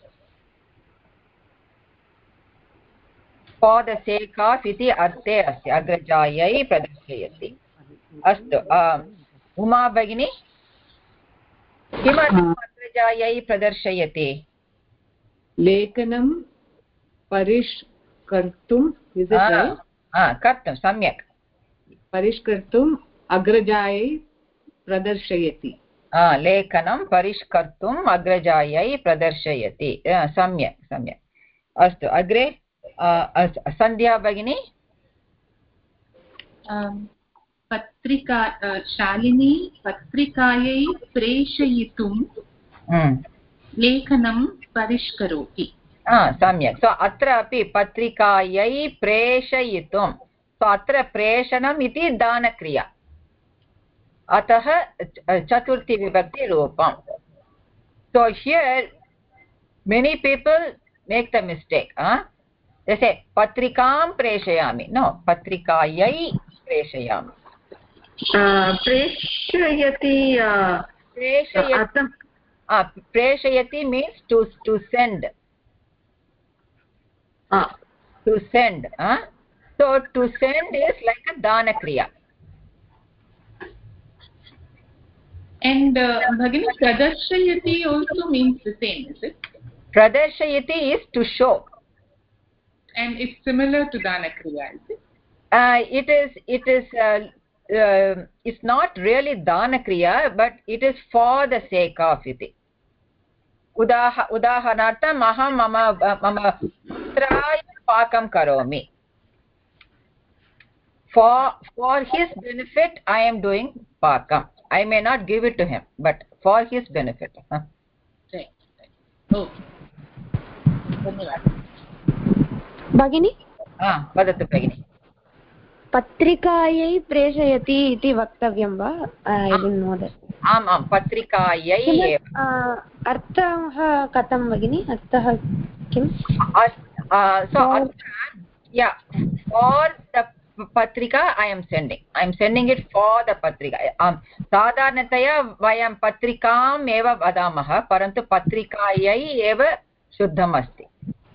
फार् द सेक् आफ् इति अर्थे अस्ति। अग्रजायै प्रदर्शयति। अस्तु, उमा भगिनी, किमर्थम् अग्रजायै प्रदर्शयति? लेखनं परिष्कर्तुं कर्तुं, सम्यक्, परिष्कर्तुम् अग्रजायै प्रदर्शयति। लेखनं परिष्कर्तुम् अग्रजायै प्रदर्शयति। सम्यक् सम्यक्। अस्तु, अग्रे सन्ध्या भगिनी। पत्रिका शालिनी पत्रिकायै प्रेषयितुं लेखनं परिष्करोति। सम्यक्। सो अत्र अपि पत्रिकायै प्रेषयितुं, सो अत्र प्रेषणम् इति दानक्रिया, अतः चतुर्थीविभक्तिरूपम्। So here many people make the mistake. they say पत्रिकां प्रेषयामि, नो, पत्रिकायै प्रेषयामि। प्रेषयति means to send. To send. So to send is like a dana kriya. And Bhagini, pradarshayati also means the same, is it? Pradarshayati is to show. And it's similar to dana kriya, is it? It's not really dana kriya, but it is for the sake of iti. Udaharanartham aham mama putraya pakam karomi. For his benefit I am doing pakam. I may not give it to him, but for his benefit. Right. Oh. भगिनी, वदतु भगिनी। पत्रिकायै प्रेषयति इति वक्तव्यं वा? आम् आम्, पत्रिकायै। अर्थः कथं भगिनी? अर्थः किम्? For the patrika I am sending it for the patrika. साधारणतया वयं पत्रिकाम् एव वदामः, परन्तु पत्रिकायै एव शुद्धम् अस्ति।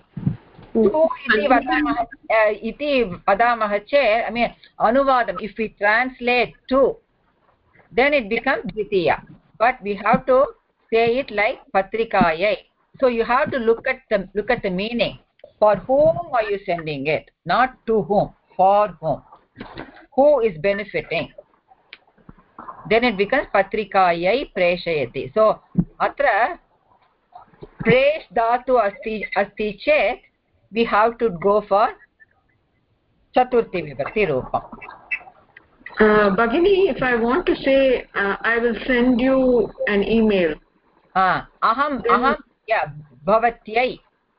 इति वदामः चेत्, I mean, अनुवादम्, if we translate to, then it becomes dvitiya, but we have to say it like patrikayai. So you have to look at the meaning. For whom are you sending it? Not to whom, for whom. Who is benefiting? Then it becomes patrikayai preshayati. So atra presh dhatu asti chet, we have to go for chaturthi vibhakti rupam. Bhagini, if I want to say I will send you an email. Aham, bhavatyai.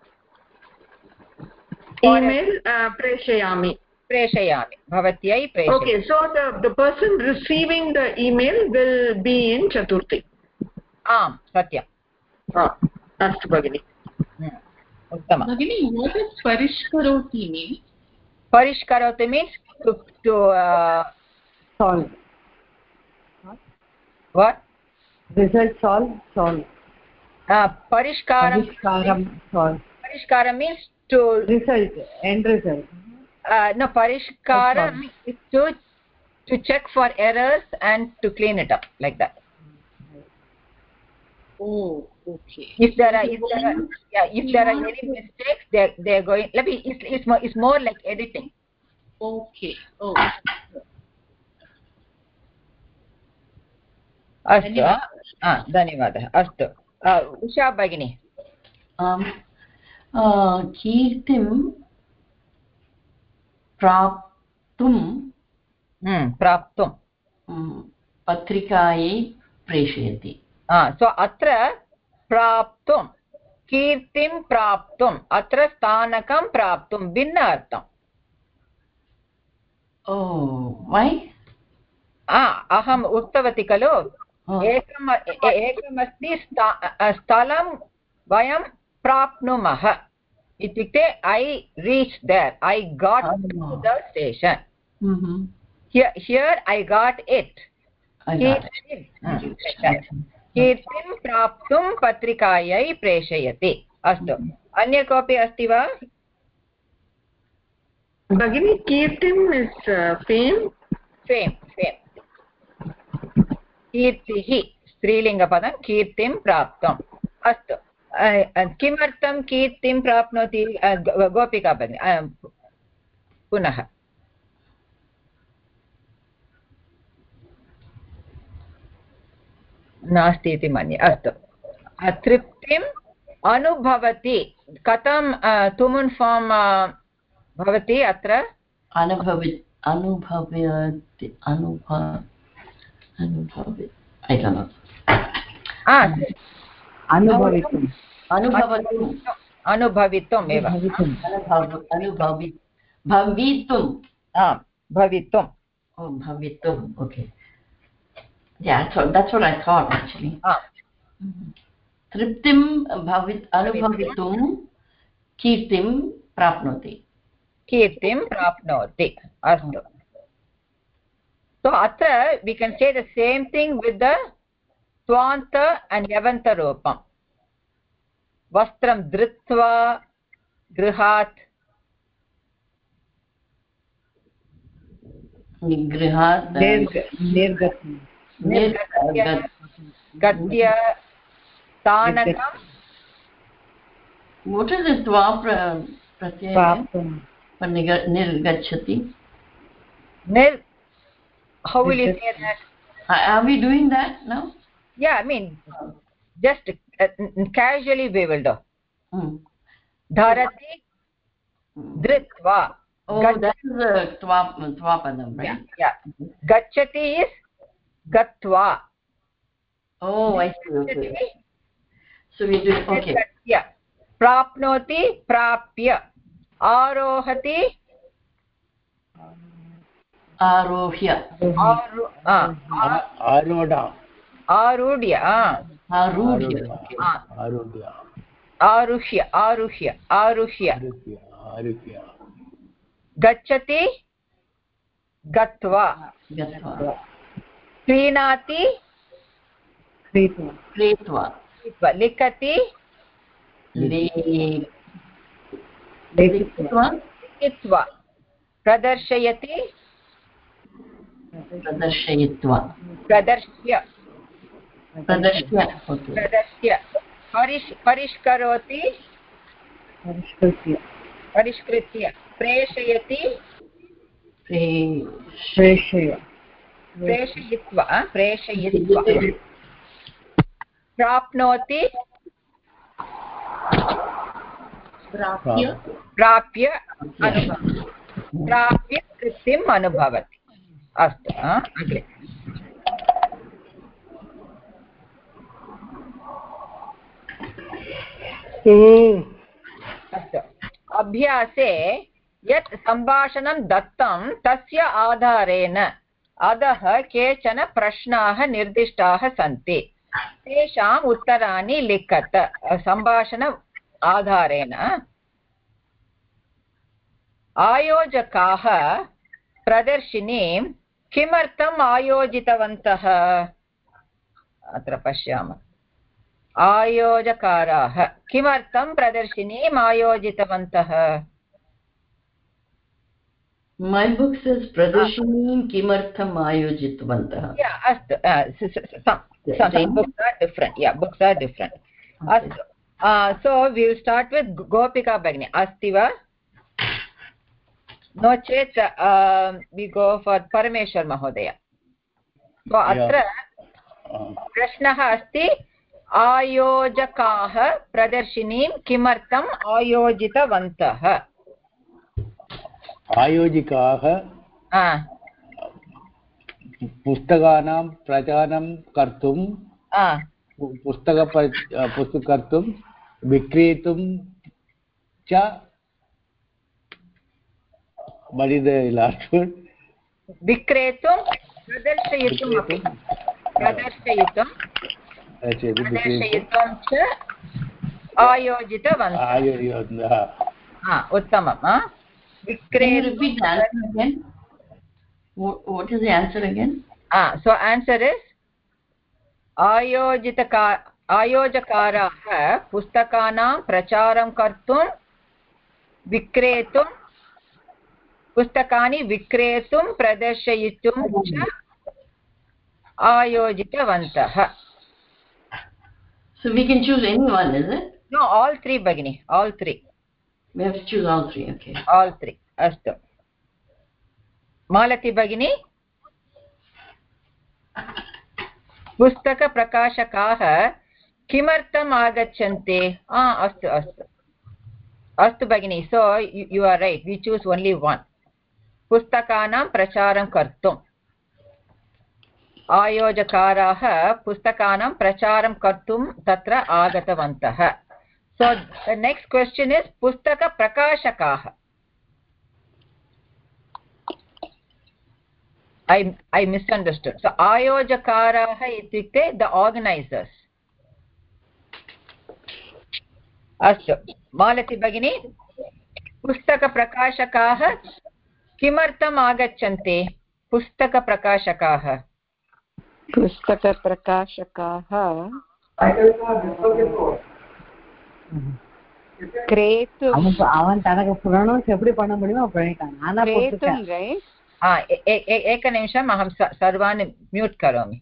Email preshayami. Bhavatyai preshayami. Okay, so the person receiving the email will be in chaturthi. Satyam. Astu Bhagini. Uttama. Bhagini, what does parishkaroti mean? Parishkaroti means to solve. What? Result solve. Parishkaram solve. Parishkaram means to result, end result. No, parishkaram is to check for errors and to clean it up, like that. Oh, okay. If there are any mistakes, they're going. It's more like editing. Okay. Astu. धन्यवादः अस्तु उषा भगिनी कीर्तिं प्राप्तुं पत्रिकायै प्रेषयति सो अत्र प्राप्तुं कीर्तिं प्राप्तुम् अत्र स्थानकं प्राप्तुं भिन्न अर्थम् वै अहम् उक्तवती खलु एकमस्ति स्थलं वयं प्राप्नुमः इत्युक्ते I reach there I got to the station here I got it कीर्तिं प्राप्तुं पत्रिकायै प्रेषयति अस्तु अन्य कोऽपि अस्ति वा भगिनी कीर्तिम् इस् फेम् कीर्तिः स्त्रीलिङ्गपदं कीर्तिं प्राप्तुम् अस्तु किमर्थं कीर्तिं प्राप्नोति गोपिका भगिनी पुनः नास्ति इति मन्ये अस्तु तृप्तिम् अनुभवति कथं तुमुन् फार्म् भवति अत्र अनुभवति अनुभवितुम् एव भवितुम् okay that's what I thought actually तृप्तिं अनुभवितुं कीर्तिं प्राप्नोति अस्तु so atra we can say the same thing with the twanta and yavanta roopam vastram dhritva grihat gatya tanakam what is this tva pratyaya nirgachati how will you say that are we doing that now yeah I mean just casually we will do dharati dhritva that is tva padam right yeah gachati is gatva I see okay so we do okay yeah prapnoti prapya arohati आरोह्य आरूढ्य गच्छति गत्वा क्रीणाति क्रीत्वा लिखति लिखित्वा प्रदर्शयति प्रदर्शयित्वा प्रदर्श्य परिष्करोति परिष्कृत्य प्रेषयति प्रेषयित्वा प्राप्नोति प्राप्य कृतिम् अनुभवति अस्तु अग्रे अस्तु अभ्यासे यत् सम्भाषणं दत्तं तस्य आधारेण अधः केचन प्रश्नाः निर्दिष्टाः सन्ति तेषाम् उत्तराणि लिखत सम्भाषण आधारेण आयोजकाः प्रदर्शिनीं किमर्थम् आयोजितवन्तः अत्र पश्यामः आयोजकाराः किमर्थं प्रदर्शिनीम् आयोजितवन्तः My book says प्रदर्शिनीं किमर्थम् आयोजितवन्तः अस्तु some books are different books are different अस्तु so we will start with Gopika Bhagini अस्ति वा नो चेत् we go for Parameshwar Mahodaya so अत्र प्रश्नः अस्ति आयोजकाः प्रदर्शिनीं किमर्थम् आयोजितवन्तः? आयोजकाः पुस्तकानां प्रचारं कर्तुं कर्तुं विक्रेतुं च विक्रेतुं प्रदर्शयितुं च आयोजितवन्तः। उत्तमम्। What is the answer again? So answer is आयोजकाराः पुस्तकानां प्रचारं कर्तुं पुस्तकानि विक्रेतुं प्रदर्शयितुं च आयोजितवन्तः. So we can choose any one, is it? No, all three, Bhagini. All three. We have to choose all three. Okay. All three. Astu. Malati Bhagini. पुस्तकप्रकाशकाः किमर्थम् आगच्छन्ति? अस्तु अस्तु अस्तु भगिनी. So you are right, we choose only one. पुस्तकानां प्रचारं कर्तुम् आयोजकाराः पुस्तकानां प्रचारं कर्तुं तत्र आगतवन्तः. So the next question is पुस्तकप्रकाशकाः. I misunderstood. So आयोजकाराः इत्युक्ते the organizers. अस्तु मालती भगिनी, पुस्तकप्रकाशकाः किमर्थम् आगच्छन्ति? पुस्तकप्रकाशकाः क्रेतुं அவன் தனக்கு ப்ரொனவுன்ஸ் எப்படி பண்ண முடியுமோ பண்ணிட்டான். ஆனா एकनिमिषम् अहं सर्वान् म्यूट् करोमि.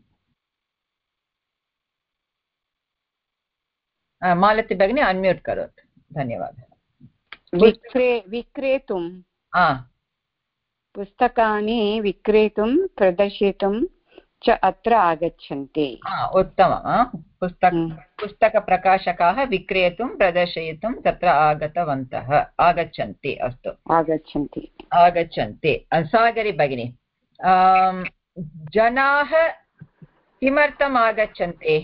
मालती भगिनी अन्म्यूट् करोतु. धन्यवादः. विक्रेतुं पुस्तकानि विक्रेतुं प्रदर्शितुं च अत्र आगच्छन्ति. उत्तमम्. पुस्तकप्रकाशकाः विक्रेतुं प्रदर्शयितुं तत्र आगच्छन्ति. अस्तु आगच्छन्ति. सागरी भगिनी, जनाः किमर्थम् आगच्छन्ति?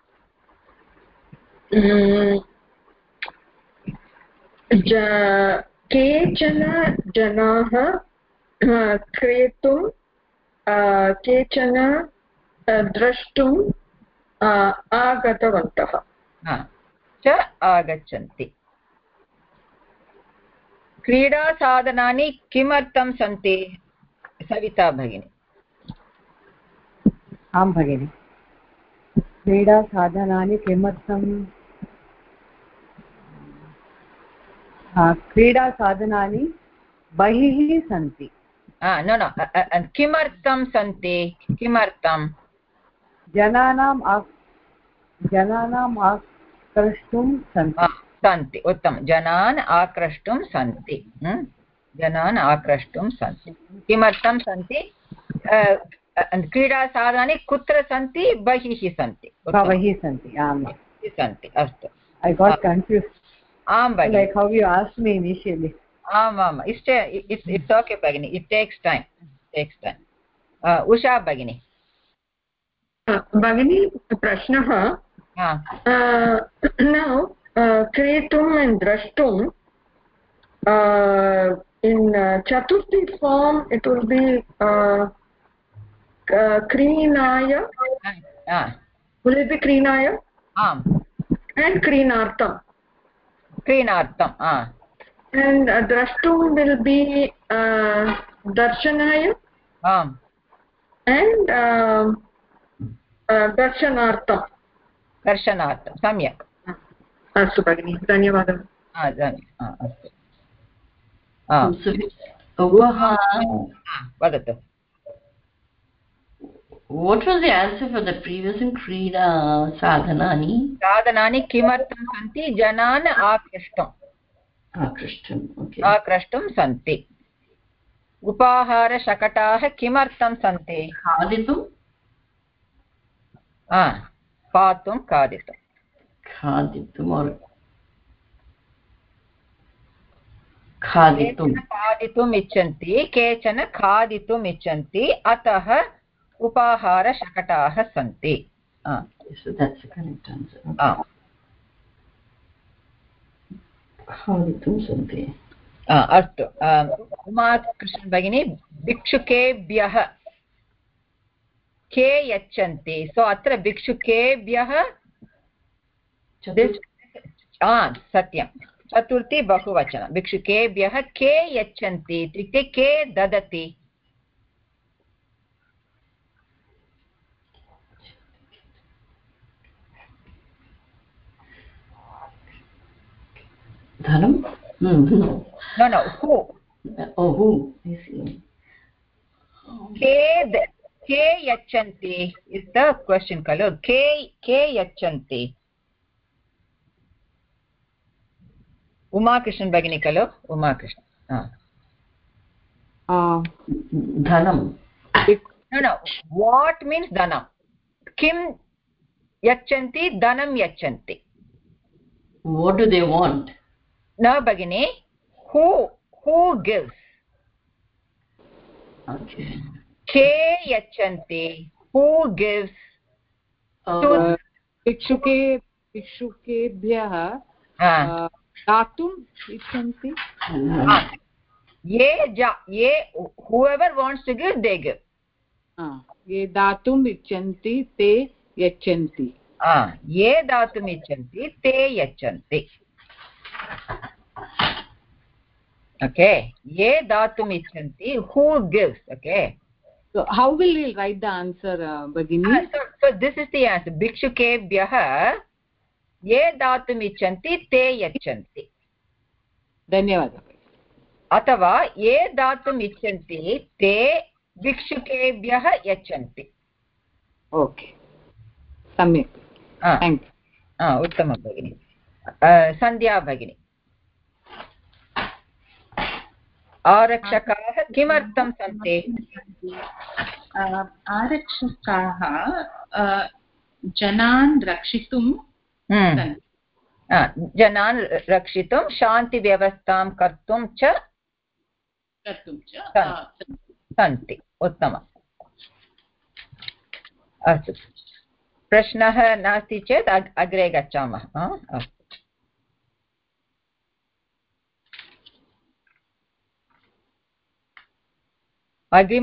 केचन जनाः क्रेतुं केचन द्रष्टुं आगतवन्तः च आगच्छन्ति. क्रीडासाधनानि किमर्थं सन्ति? सविता भगिनी. आं भगिनि, क्रीडासाधनानि किमर्थं? क्रीडासाधनानि बहिः सन्ति. किमर्थं सन्ति? किमर्थं? जनानाम् आकर्षुं सन्ति. उत्तमं. जनान् आक्रष्टुं सन्ति. जनान् आक्रष्टुं सन्ति. किमर्थं सन्ति? क्रीडासाधनानि कुत्र सन्ति? बहिः सन्ति. बहिः सन्ति. आम् सन्ति. अस्तु. I got confused. आं भगिनि. Like how you asked me initially. आम्. It's okay भगिनि. It takes time. उषा भगिनि. भगिनी, प्रश्नः now cretum and drashtum in chaturthi form it will be kreenaya. Will it be kreenaya? And kreenartam. And drashtum will be darshanaya. And darshanartam. सम्यक्. अस्तु भगिनि, धन्यवादः. वदतु. What was the answer for the previous in Krida Sadhanani? Sadhanani किमर्थं सन्ति? जनान् आक्रष्टुं सन्ति. उपाहारशकटाः किमर्थं सन्ति? पातुं खादितुं खादितुम् इच्छन्ति केचन खादितुम् इच्छन्ति अतः उपाहारशकटाः सन्ति खादितुं सन्ति अस्तु उमाकृष्ण भगिनी भिक्षुकेभ्यः के यच्छन्ति सो अत्र भिक्षुकेभ्यः सत्यं चतुर्थी बहुवचनं भिक्षुकेभ्यः के यच्छन्ति इत्युक्ते के ददति धनं no who who के यच्छन्ति is the question खलु के यच्छन्ति उमाकृष्ण भगिनी खलु उमाकृष्ण धनं no what means dhanam किं यच्छन्ति धनं यच्छन्ति what do they want न भगिनी who gives okay के यच्छन्ति who gives भिक्षुकेभ्यः दातुम् इच्छन्ति ये whoever wants to give they give ये दातुम् इच्छन्ति ते यच्छन्ति ये दातुम् इच्छन्ति ते यच्छन्ति okay ye datum ichanti who gives okay so how will we write the answer bagini so this is the answer bhikshukebhyah ye datum ichanti te yachanti धन्यवादः अथवा ये दातुम् इच्छन्ति ते भिक्षुकेभ्यः यच्छन्ति ओके सम्यक् थैंक यू उत्तमं भगिनी सन्ध्या भगिनी आरक्षकाः किमर्थं सन्ति आरक्षकाः जनान् रक्षितुं जनान् रक्षितुं शान्तिव्यवस्थां कर्तुं च सन्ति उत्तमम् अस्तु प्रश्नः नास्ति चेत् अग्रे गच्छामः अस्तु अग्रिम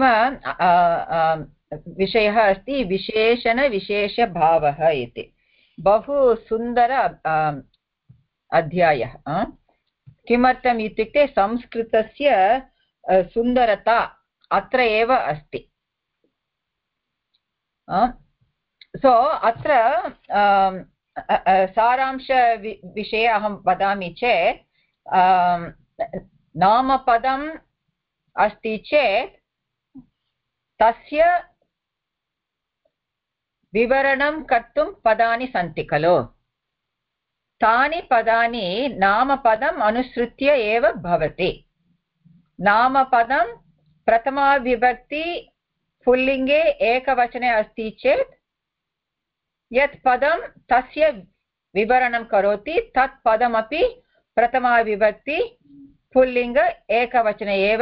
विषयः अस्ति विशेषणविशेषभावः इति बहु सुन्दर अध्यायः किमर्थम् इत्युक्ते संस्कृतस्य सुन्दरता अत्र एव अस्ति सो अत्र सारांशविषये अहं वदामि चेत् नामपदम् अस्ति चेत् तस्य विवरणं कर्तुं पदानि सन्ति खलु तानि पदानि नामपदम् अनुसृत्य एव भवति नामपदं प्रथमाविभक्ति पुल्लिङ्गे एकवचने अस्ति चेत् यत् पदं तस्य विवरणं करोति तत् पदमपि प्रथमाविभक्ति पुल्लिङ्ग एकवचने एव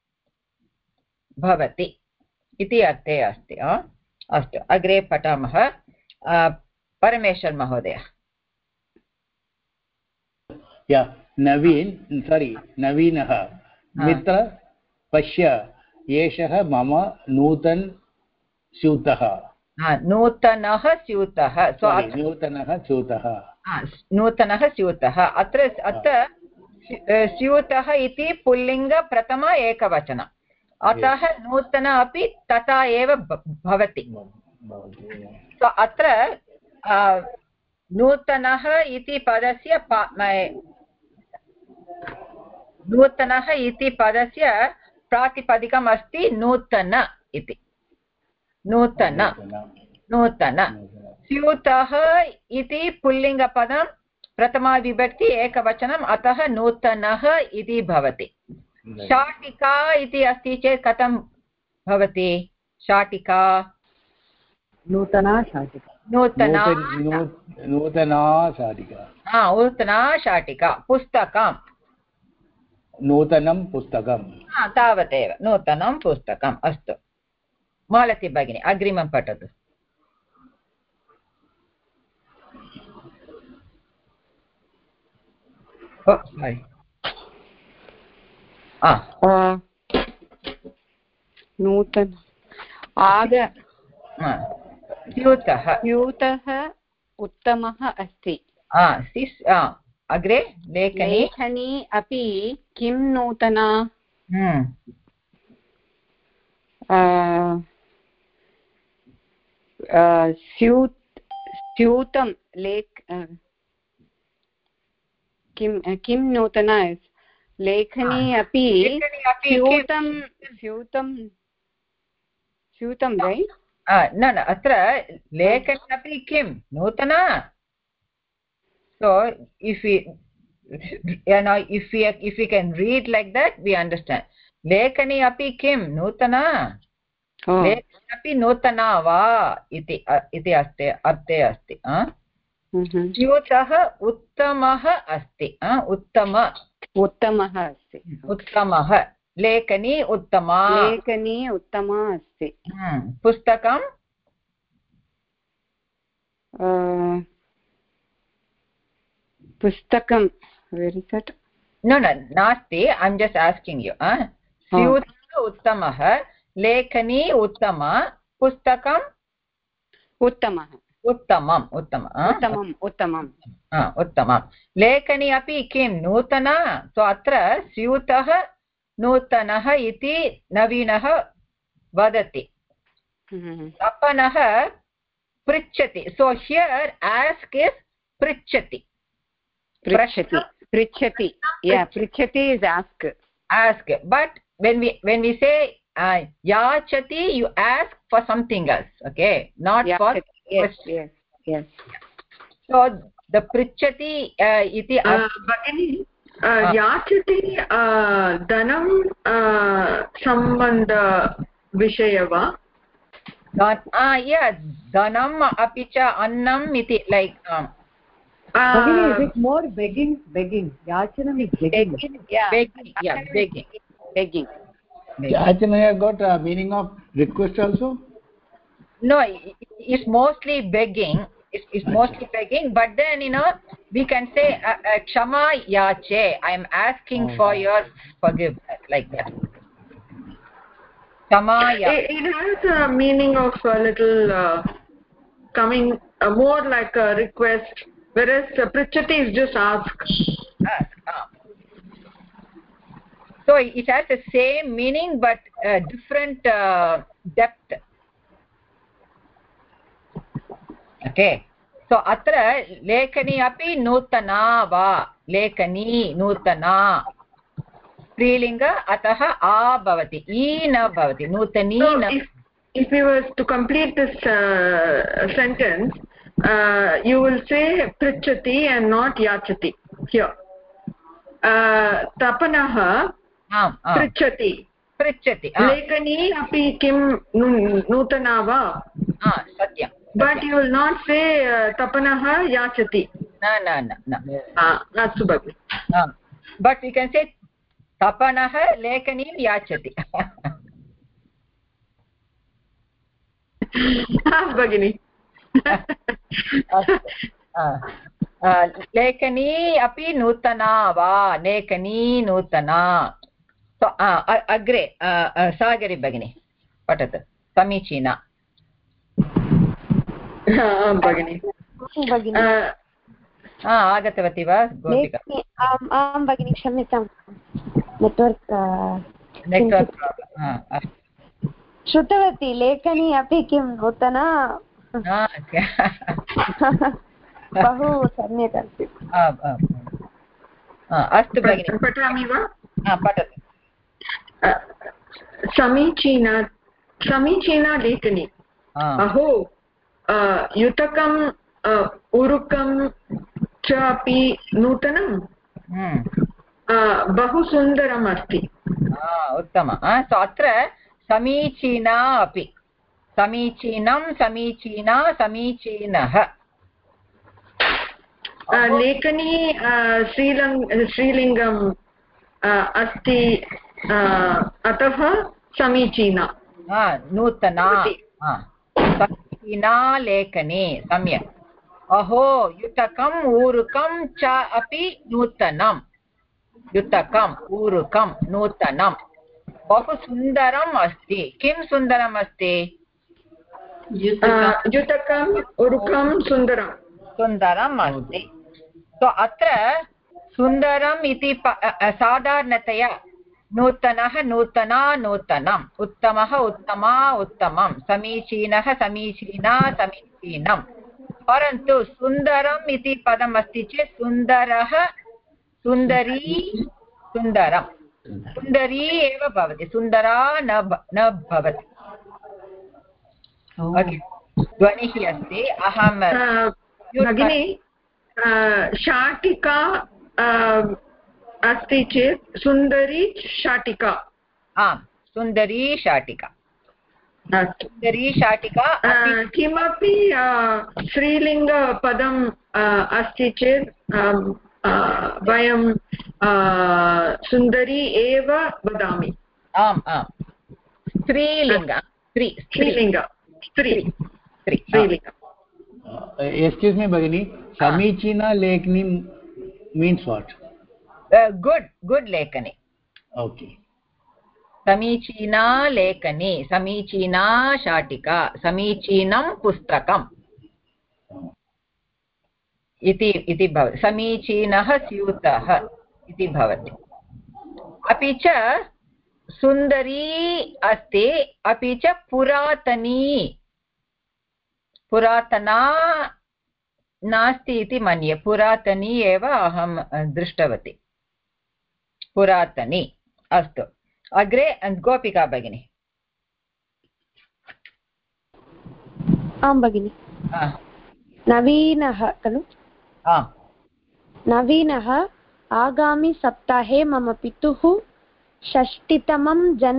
भवति इति अर्थे अस्ति अस्तु अग्रे पठामः परमेश्वर महोदय नवीनः मित्र पश्य एषः मम नूतनः स्यूतः अत्र स्यूतः इति पुल्लिङ्ग प्रथम एकवचनम् अतः नूतन अपि तथा एव भवति अत्र नूतनः इति पदस्य प्रातिपदिकम् अस्ति नूतन इति नूतन स्यूतः इति पुल्लिङ्गपदं प्रथमाविभक्ति एकवचनम् अतः नूतनः इति भवति शाटिका इति अस्ति चेत् कथं भवति शाटिका नूतना शाटिका नूतना शाटिका नूतना शाटिका पुस्तकं नूतनं पुस्तकं तावदेव नूतनं पुस्तकम् अस्तु मालती भगिनी अग्रिमं पठतु नूतन स्यूतः उत्तमः अस्ति अग्रे लेखनी अपि किं नूतना स्यूतं किं नूतना लेखनी अपि स्यूतं right न अत्र लेखनी अपि किं नूतना so if we can read like that we understand लेखनी अपि किं नूतना लेखनी अपि नूतना वा इति अस्ति अर्थे अस्ति स्यूतः उत्तमः अस्ति उत्तमः अस्ति उत्तमः लेखनी उत्तमा अस्ति पुस्तकं पुस्तकं where is that no nasti I'm just asking you स्यूतः उत्तमः लेखनी उत्तमा पुस्तकं उत्तमं लेखनी अपि किं नूतना सो अत्र स्यूतः नूतनः इति नवीनः वदति तपनः पृच्छति सो हियर् आस्क् इस् पृच्छति is ask but when we say yachati you ask for something else okay not for yes so the pritchati iti bagini yachati dhanam sambandha vishaya va yeah dhanam api cha annam iti like Bagini, is it more begging yachanam is begging begging yachana got a meaning of request also no it's mostly begging it's mostly begging but then we can say kshama yache I am asking for your forgiveness like that kshama yache it has a meaning of a little coming more like a request whereas pritchati is just ask so it has the same meaning but different depth okay so atra lekhani api nutana va lekhani nutana strilinga atah a bhavati e na bhavati nutani na if you were to complete this sentence you will say pritchati and not yachati here tapanah पृच्छति लेखनी अपि किं नूतना वा सत्यं but you will not say tapanah yachati न अस्तु भगिनि but we can say tapanah lekhanim yachati भगिनि लेखनी अपि नूतना वा लेखनी नूतना so अग्रे सागरी भगिनी पठतु समीचीना भगिनि आगतवती वा गोपिका आं भगिनि क्षम्यतां नेट्वर्क् श्रुतवती लेखनी अपि किं नूतना बहु सम्यक् अस्ति अस्तु भगिनि पठामि वा पठतु समीचीना लेखनी अहो युतकम् उरुकं च अपि नूतनं बहु सुन्दरम् अस्ति उत्तमं सो अत्र समीचीना अपि समीचीनं समीचीना समीचीनः लेखनी श्रीलिङ्गम् अस्ति अतः समीचीना नूतना समीचीना लेखनी सम्यक् अहो युतकम् ऊरुकं च अपि नूतनं युतकम् ऊरुकं नूतनं बहु सुन्दरम् अस्ति किं सुन्दरम् अस्ति युतकम् ऊरुकं सुन्दरम् अस्ति तो अत्र सुन्दरम् इति साधारणतया नूतनः नूतना नूतनम् उत्तमः उत्तमा उत्तमं समीचीनः समीचीना समीचीनं परन्तु सुन्दरम् इति पदम् अस्ति चेत् सुन्दरः सुन्दरी सुन्दरं सुन्दरी एव भवति सुन्दरा न भवति ध्वनिः अस्ति अहं भगिनी शाटिका अस्ति चेत् सुन्दरी शाटिका आम् सुन्दरी शाटिका सुन्दरी शाटिका किमपि स्त्रीलिङ्गपदम् अस्ति चेत् वयं सुन्दरी एव वदामि आम् आम् स्त्रीलिङ्ग excuse me bagini samichina lekni means what good lekani okay समीचीना लेखनी समीचीना शाटिका समीचीनं पुस्तकम् इति भवति समीचीनः स्यूतः इति भवति अपि च सुन्दरी अस्ति अपि च पुरातना नास्ति इति मन्ये पुरातनी एव अहं दृष्टवती पुरातनी अस्तु अग्रे गोपिका भगिनी आं भगिनि नवीनः खलु नवीनः आगामि सप्ताहे मम पितुः षष्टितमं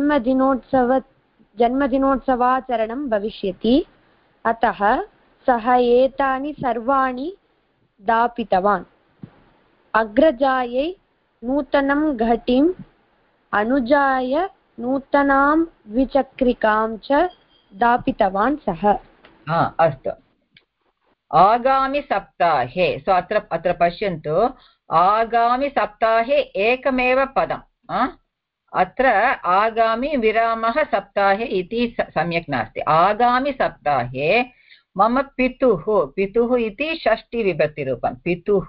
जन्मदिनोत्सवाचरणं भविष्यति अतः सः एतानि सर्वाणि दापितवान् अग्रजायै नूतनं घटीम् अनुजाय नूतनां द्विचक्रिकां च दापितवान् सः अस्तु आगामि सप्ताहे सो अत्र पश्यन्तु आगामि सप्ताहे एकमेव पदम् अत्र आगामि विरामः सप्ताहे इति सम्यक् नास्ति आगामि सप्ताहे मम पितुः इति षष्टि विभक्तिरूपं पितुः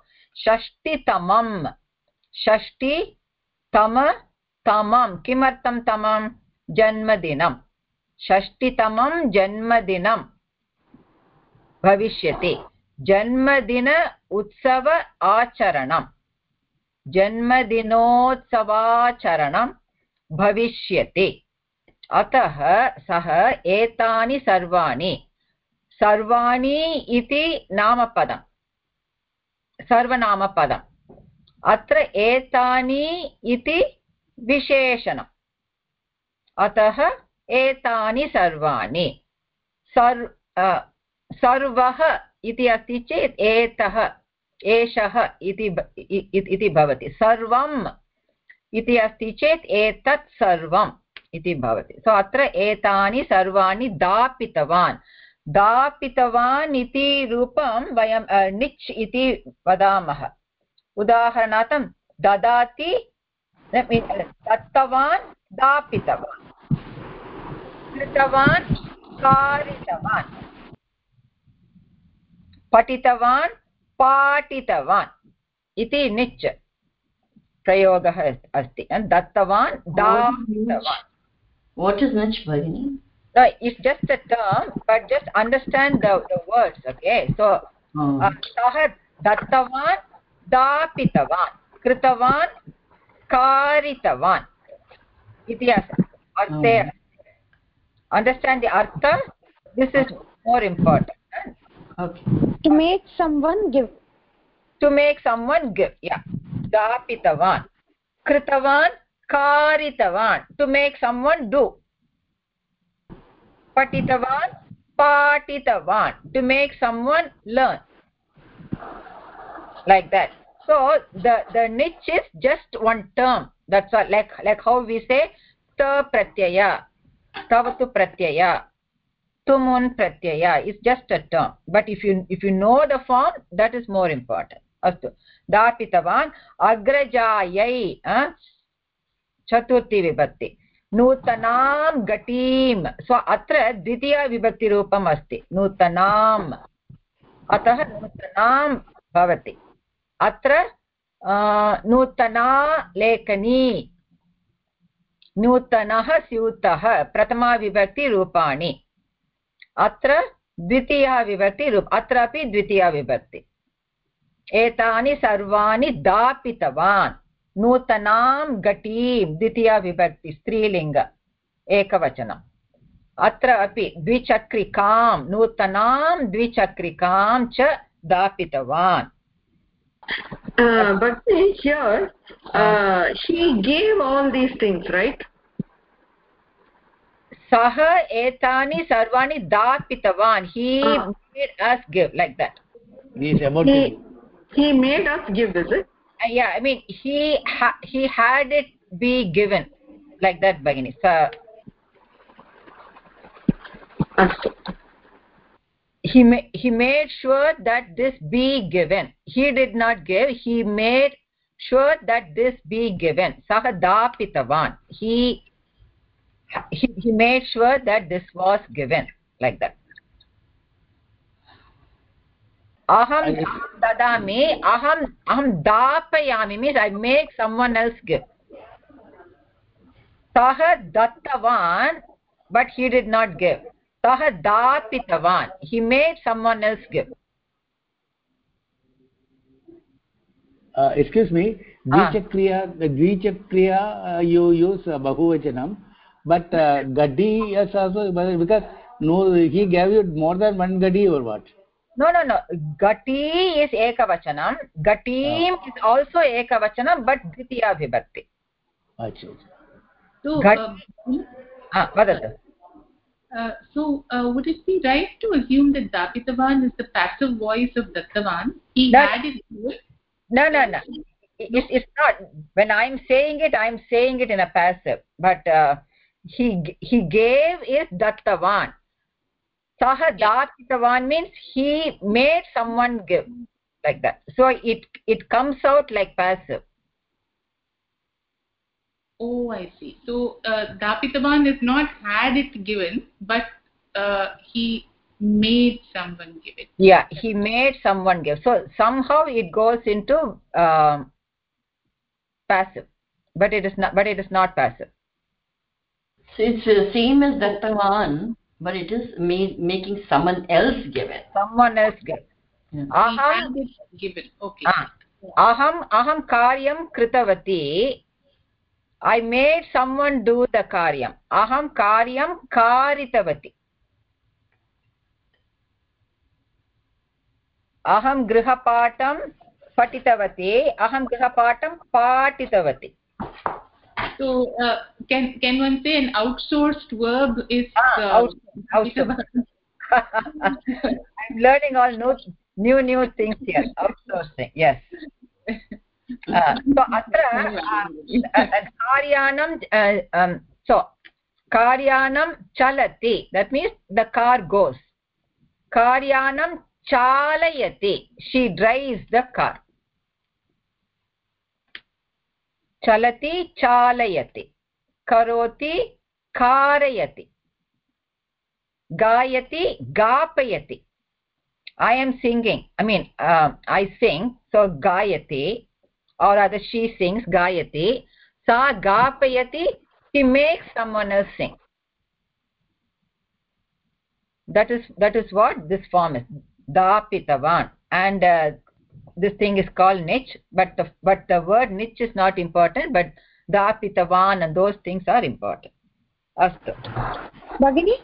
षष्टितमं किमर्थं तमं जन्मदिनं षष्टितमं जन्मदिनं भविष्यति जन्मदिन उत्सव आचरणं जन्मदिनोत्सवाचरणं भविष्यति अतः सः एतानि सर्वाणि इति नामपदं सर्वनामपदम् अत्र एतानि इति विशेषणम् अतः एतानि भवति सर्वः इति अस्ति चेत् एतः एषः इति भवति सर्वम् इति अस्ति चेत् एतत् सर्वम् इति भवति सो अत्र एतानि सर्वाणि दापितवान् इति रूपं वयं निच् इति वदामः उदाहरणार्थं ददाति दत्तवान् दापितवान् कृतवान् कारितवान् पठितवान् पाठितवान् इति निच् प्रयोगः अस्ति दत्तवान् दापितवान् what is niche bagini it's just a term but just understand the words okay so सः दत्तवान् दापितवान् कृतवान् कारितवान् इति अर्थे understand the artha this is more important okay to make someone give yeah dapitavan kritavan karitavan to make someone do patitavan, patitavan, to make someone learn, like that. So the niche is just one term. That's all. Like how we say ta pratyaya, tavatu pratyaya, tumun pratyaya is just a term. But if you know the form, that is more important. Astu dapitavan agrajayai chaturthi vibhakti नूतनां घटीं सो अत्र द्वितीया विभक्ति रूपम् अस्ति नूतनाम् अतः नूतनां भवति अत्र नूतना लेखनी नूतनः स्यूतः प्रथमा विभक्ति रूपाणि अत्र द्वितीया विभक्ति रूप अत्रापि द्वितीया विभक्ति एतानि सर्वाणि दापितवान् नूतनां घटीं द्वितीया विभक्ति स्त्रीलिङ्ग एकवचनम् अत्र अपि द्विचक्रिकां नूतनां द्विचक्रिकां च दापितवान् but here he gave all these things, right? सः एतानि सर्वाणि दापितवान् he made us give, like that. He made us give, is it? Yeah, I mean he had it be given, like that, Bhagini. So he made sure that this be given. He did not give, he made sure that this be given. Sah dapitavan, he made sure that this was given, like that. Aham dadami, aham dapayami means I make someone else give. Sah dattavan, but he did not give. Sah dapitavan, he made someone else give. Excuse me, dvichakriya you use bahuvachanam, but gadi is also, because no, he gave you more than one gadi or what? No. Gati is ekavachanam. Gatim is also ekavachanam, but dvitiya vibhakti. Acha. So, vadatu. So would it be right to assume that Dapitavan is the passive voice of Dattavan? He had it good. No. It's not. When I'm saying it in a passive. But he gave is Dattavan. Saha Dapitavan means he made someone give, like that. So it comes out like passive. Oh, I see. So Dapitavan is not had it given, but he made someone give it. Yeah, he made someone give. So somehow it goes into passive, but it is not passive. So it's the same as Dattavan, but it is making someone else give it. Someone else give. Yeah. Aham given. Okay. Aham karyam kritavati. I made someone do the karyam. Aham karyam karitavati. Aham grihapatam patitavati. Aham grihapatam patitavati. So can one say an outsourced verb is outsourced. I'm learning all new things here. Outsourcing, yes. So atra karyanam so karyanam chalati, that means the car goes. Karyanam chalayati, she drives the car. Chalati chalayati, karoti karayati, gayati gapayati. I am singing, I sing, so gayati, or rather she sings, gayati. Sa gapayati, she makes someone else sing. That is what this form is, dapitavan. And this thing is called niche, but the word niche is not important, but dapitavan and those things are important. Astu. Bhagini?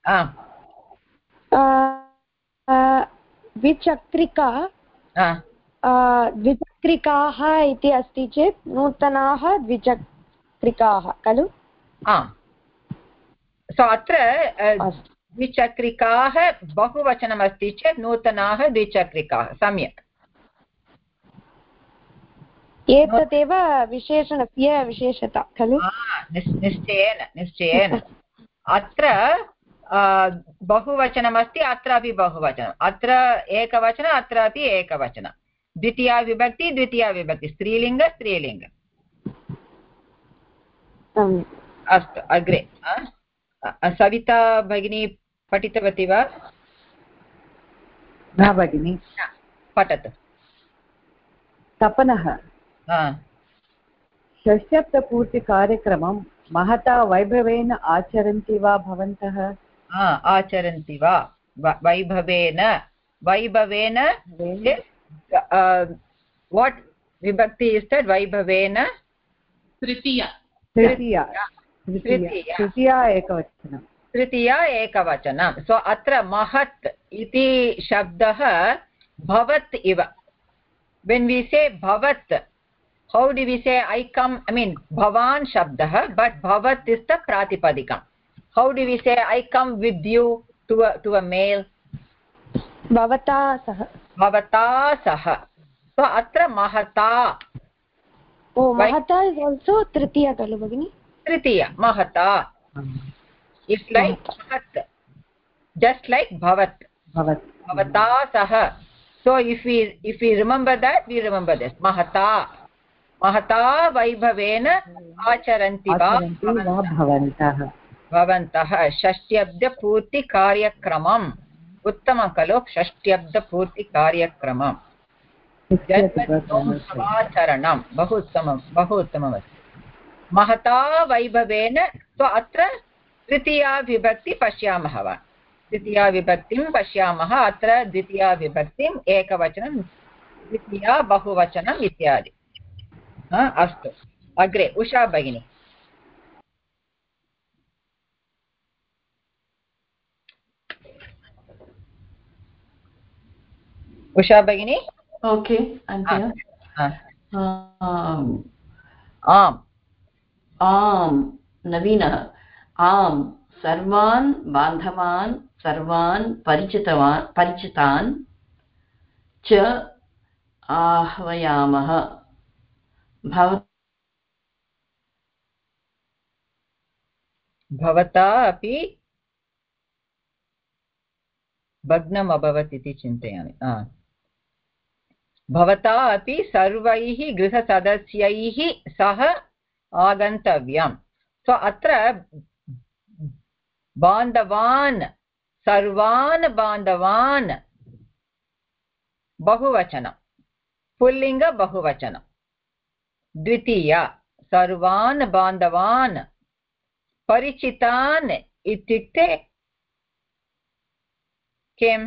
द्विचक्रिका द्विचक्रिकाः इति अस्ति चेत् नूतनाः द्विचक्रिकाः खलु? So atra द्विचक्रिकाः बहुवचनमस्ति चेत् नूतनाः द्विचक्रिकाः सम्यक् एतदेव विशेषणस्य विशेषता खलु निश्चयेन अत्र बहुवचनमस्ति अत्रापि बहुवचनम् अत्र एकवचनं अत्रापि एकवचनं द्वितीया विभक्ति स्त्रीलिङ्ग अस्तु अग्रे सविता भगिनी पठितवती वा न भगिनि पठतु तपनः षष्ठ्यब्दपूर्तिकार्यक्रमं महता वैभवेन आचरन्ति वा भवन्तः आचरन्ति वा वैभवेन what vibhakti is that vaibhaven tritiya ekavachanam so atra mahat iti shabdah bhavat iva when we say bhavat how do we say I come bhavan shabdah but bhavat is the pratipadikam how do we say I come with you to a male bhavata sah so atra mahata mahata is also tritiya kalu bagini tritiya mahata it's like mahat just like bhavata sah so if we remember that we remember this mahata vaibhavena acharanti va bhavantah षष्ट्यब्दपूर्ति कार्यक्रमम् उत्तमं खलु षष्ट्यब्दपूर्ति कार्यक्रमम् जन्मदिनोत्सवाचरणं बहु उत्तममस्ति महता वैभवेन तो अत्र तृतीया विभक्ति पश्यामः वा तृतीया विभक्तिं पश्यामः अत्र द्वितीया विभक्तिम् एकवचनं द्वितीया बहुवचनम् इत्यादि अस्तु अग्रे उषा भगिनी उषा भगिनी okay I'm here नवीनः आम् सर्वान् बान्धवान् सर्वान् परिचितान् च आह्वयामः भवता अपि भग्नम् अभवत् इति चिन्तयामि भवता अपि सर्वैः गृहसदस्यैः सह आगन्तव्यम् सो अत्र बान्धवान् सर्वान् बान्धवान् बहुवचनं पुल्लिङ्ग बहुवचनं द्वितीया सर्वान् बान्धवान् परिचितान् इत्युक्ते किम्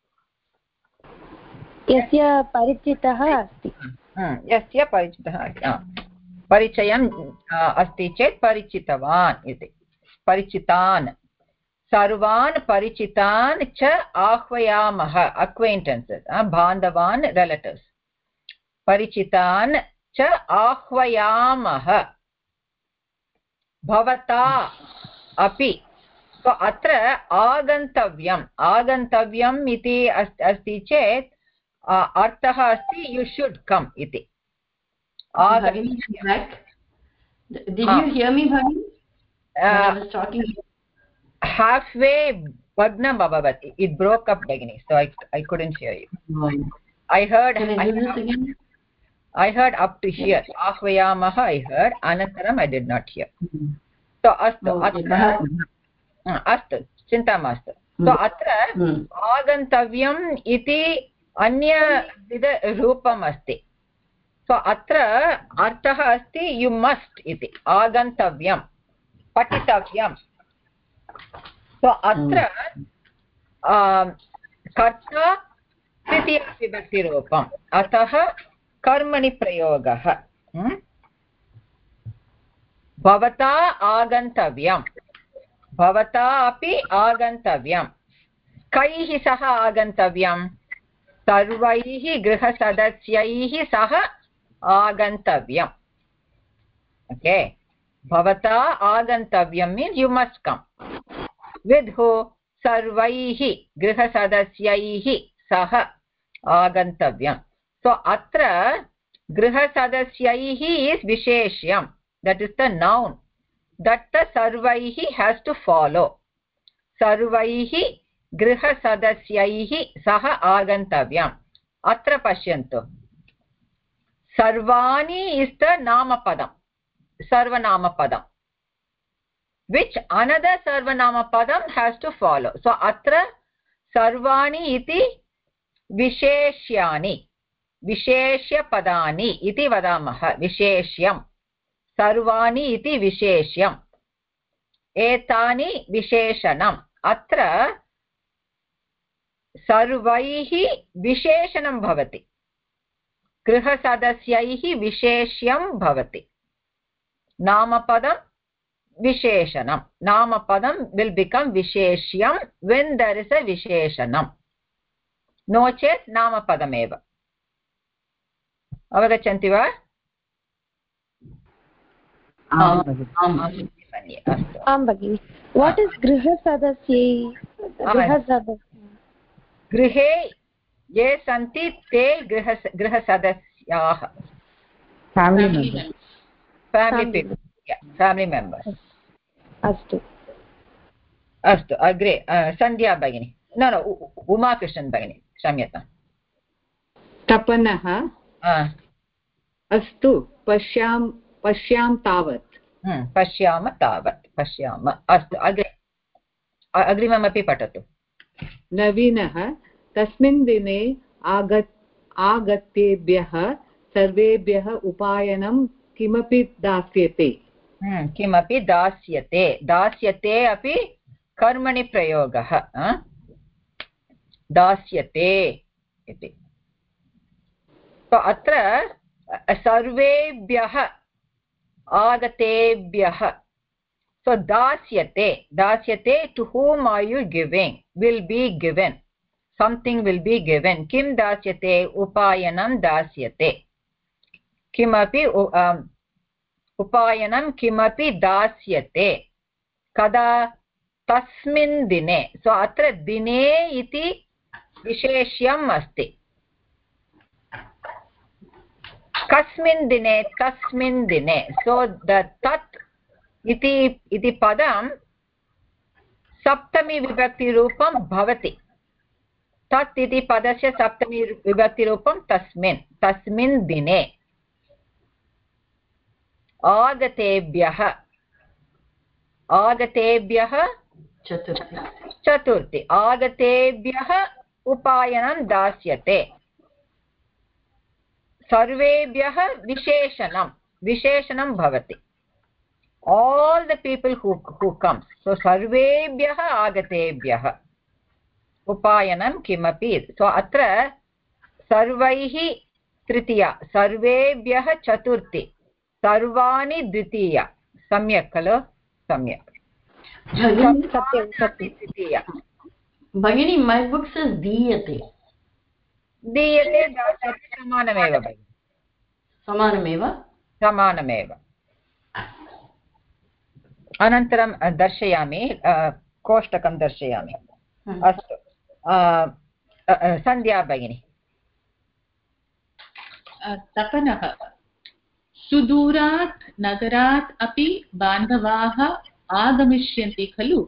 यस्य परिचितः अस्ति यस्य परिचितः परिचयम् अस्ति चेत् परिचितवान् इति परिचितान् सर्वान् परिचितान् च आह्वयामः अक्वैन्टेन्सेस् बान्धवान् रिलेटिव्स् परिचितान् च आह्वयामः भवता अपि so अत्र आगन्तव्यम् इति अस्ति चेत् अर्थः अस्ति you should come इति did you hear me Bhavini I was talking halfway bhagnam abhavat it broke up Bhagini so I couldn't hear you I heard I heard up to here ahvayamah I heard anantaram I did not hear so astu अस्तु चिन्ता मास्तु सो अत्र आगन्तव्यम् इति अन्यविधरूपम् अस्ति सो अत्र अर्थः अस्ति यु मस्ट् इति आगन्तव्यं पठितव्यं सो अत्र कर्ता तृतीयविभक्तिरूपम् अतः कर्मणि प्रयोगः भवता आगन्तव्यं भवता अपि आगन्तव्यं कैः सह आगन्तव्यं सर्वैः गृहसदस्यैः सह आगन्तव्यम् ओके भवता आगन्तव्यं means you must come with who सर्वैः गृहसदस्यैः सह आगन्तव्यम्. So atra गृहसदस्यैः is visheshyam, that is the noun that the sarvaihi has to follow. Sarvaihi गृहसदस्यैः सह आगन्तव्यम्. अत्र पश्यन्तु, सर्वाणि is the namapadam, sarvanamapadam, which another sarvanamapadam has to follow. So atra sarvani iti visheshyani, विशेष्यपदानि इति वदामः. विशेष्यं सर्वाणि इति विशेष्यम्. एतानि विशेषणम्. अत्र सर्वैः विशेषणं भवति, गृहसदस्यैः विशेष्यं भवति. नामपदं विशेषणं. नामपदं will become विशेष्यं when there is a विशेषणं. नो चेत् नामपदमेव. अवगच्छन्ति वा? आं भगिनि. वाट् इस् गृहसदस्यै? गृहे ये सन्ति ते गृहसदस्याः, family members. अस्तु अस्तु. अग्रे सन्ध्या भगिनी, न उमाकृष्णन् भगिनी, क्षम्यताम्. तपनः अस्तु पश्याम तावत्. पश्याम तावत्. पश्याम. अस्तु. अग्रिममपि पठतु. नवीनः तस्मिन् दिने आगतेभ्यः सर्वेभ्यः उपायनं किमपि दास्यते. किमपि दास्यते. दास्यते अपि कर्मणि प्रयोगः. दास्यते इति. अत्र सर्वेभ्यः आगतेभ्यः. So dasyate, dasyate, to whom are you giving, will be given. Something will be given. Kim dasyate? Upayanam dasyate. Kimapi upayanam kimapi dasyate. Kada? Tasmin dine. So atra dine iti visheshyam asti. Kasmin dine, tasmin dine. So the tat इति पदं सप्तमी विभक्तिरूपं भवति. तत् इति पदस्य सप्तमी विभक्तिरूपं तस्मिन्. तस्मिन् दिने. आगतेभ्यः. आगतेभ्यः चतुर्थी. आगतेभ्यः उपायनं दास्यते. सर्वेभ्यः विशेषणं भवति. All the people who comes. So sarvebhyah agatebhyah upayanam kimapi. So atra sarvaihi tritiya, sarvebhyah chaturthi, sarvani dvitiya. Samyak kalo? Samyak. Satyam. Bhagini, my book says diyate. Diyate samanameva. Samanameva? Samanameva. अनन्तरं दर्शयामि, कोष्टकं दर्शयामि. अस्तु. सन्ध्या भगिनी. तपनः सुदूरात् नगरात् अपि बान्धवाः आगमिष्यन्ति खलु.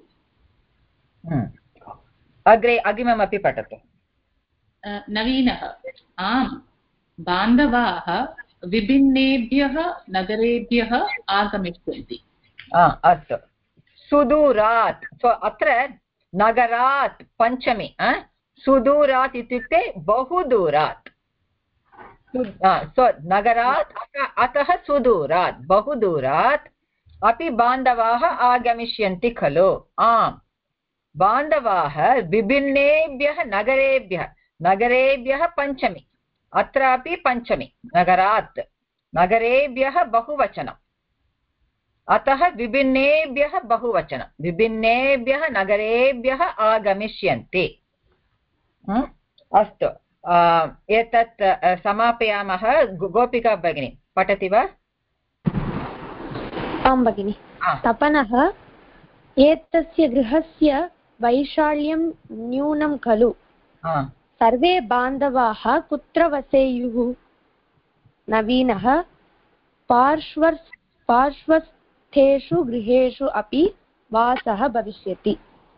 अग्रिममपि पठतु. नवीनः आम्, बान्धवाः विभिन्नेभ्यः नगरेभ्यः आगमिष्यन्ति. अस्तु. सुदूरात्. सो अत्र नगरात् पञ्चमी. सुदूरात् इत्युक्ते बहु दूरात्. सो नगरात् अतः सुदूरात्, बहु दूरात् अपि बान्धवाः आगमिष्यन्ति खलु. आम्, बान्धवाः विभिन्नेभ्यः नगरेभ्यः. नगरेभ्यः पञ्चमी. अत्रापि पञ्चमी. नगरात्. नगरेभ्यः बहुवचनम्. अतः विभिन्नेभ्यः बहुवचनं. विभिन्नेभ्यः नगरेभ्यः आगमिष्यन्ति. अस्तु. एतत् समापयामः. गोपिका भगिनी पठति वा? आं भगिनि. तपनः एतस्य गृहस्य वैशाल्यं न्यूनं खलु सर्वे बान्धवाः कुत्र वसेयुः नवीनः पार्श्वस्थेषु गृहेषु अपि वासः भविष्यति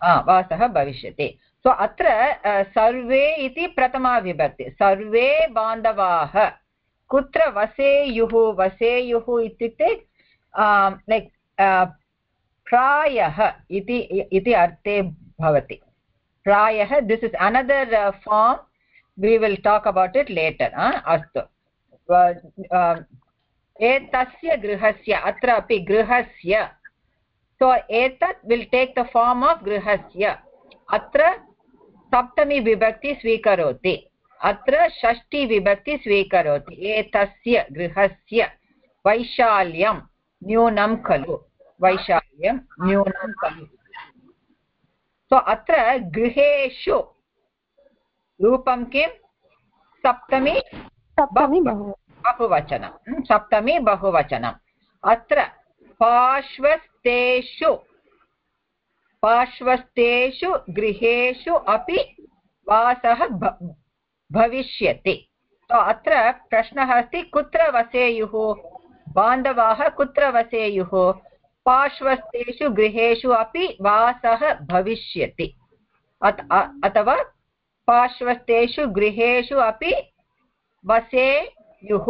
सो अत्र सर्वे इति प्रथमा विभक्ति सर्वे बान्धवाः कुत्र वसेयुः इत्युक्ते लैक् प्रायः इति अर्थे भवति प्रायः this is another form we will talk about it later अस्तु एतस्य गृहस्य अत्र अपि गृहस्य so एतत् will take the form of गृहस्य अत्र सप्तमी विभक्ति स्वीकरोति अत्र षष्ठी विभक्ति स्वीकरोति एतस्य गृहस्य वैशाल्यं न्यूनं खलु वैशाल्यं न्यूनं खलु so अत्र गृहेषु रूपं किं सप्तमी बहुवचनम् अत्र पार्श्वस्थेषु गृहेषु अपि वासः भविष्यति तो अत्र प्रश्नः अस्ति कुत्र वसेयुः बान्धवाः कुत्र वसेयुः पार्श्वस्थेषु गृहेषु अपि वासः भविष्यति अथवा पार्श्वस्थेषु गृहेषु अपि वसेयुः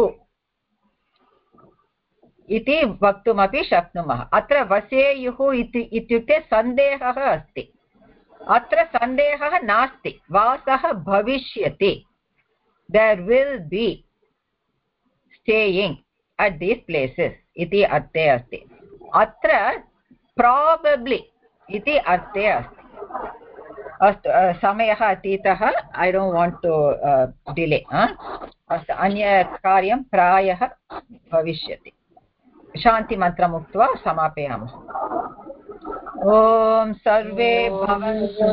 इति वक्तुमपि शक्नुमः अत्र वसेयुः इत्युक्ते सन्देहः अस्ति अत्र सन्देहः नास्ति वासः भविष्यति there will be staying at these places इति अर्थे अस्ति अत्र probably इति अर्थे अस्ति अस्तु समयः अतीतः I don't want to delay अस्तु अन्य कार्यं प्रायः भविष्यति शान्तिमन्त्रम् उक्त्वा समापयामः ॐ सर्वे भवन्तु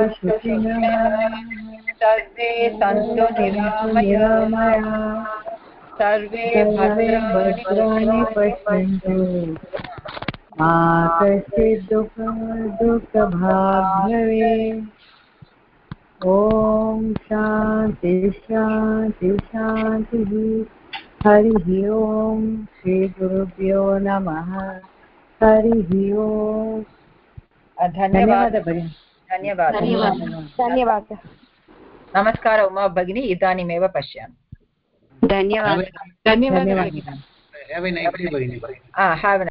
सर्वे सन्तु निरामयाः सर्वे भद्राणि पश्यन्तु मा कश्चित् दुःखभाग् भवेत् ॐ शान्ति शान्ति शान्तिः हरिः ओम् श्रीगुरुभ्यो नमः हरिः ओम् धन्यवादः धन्यवादः नमस्कारः उमा भगिनी इदानीमेव पश्यामि धन्यवादः धन्यवादः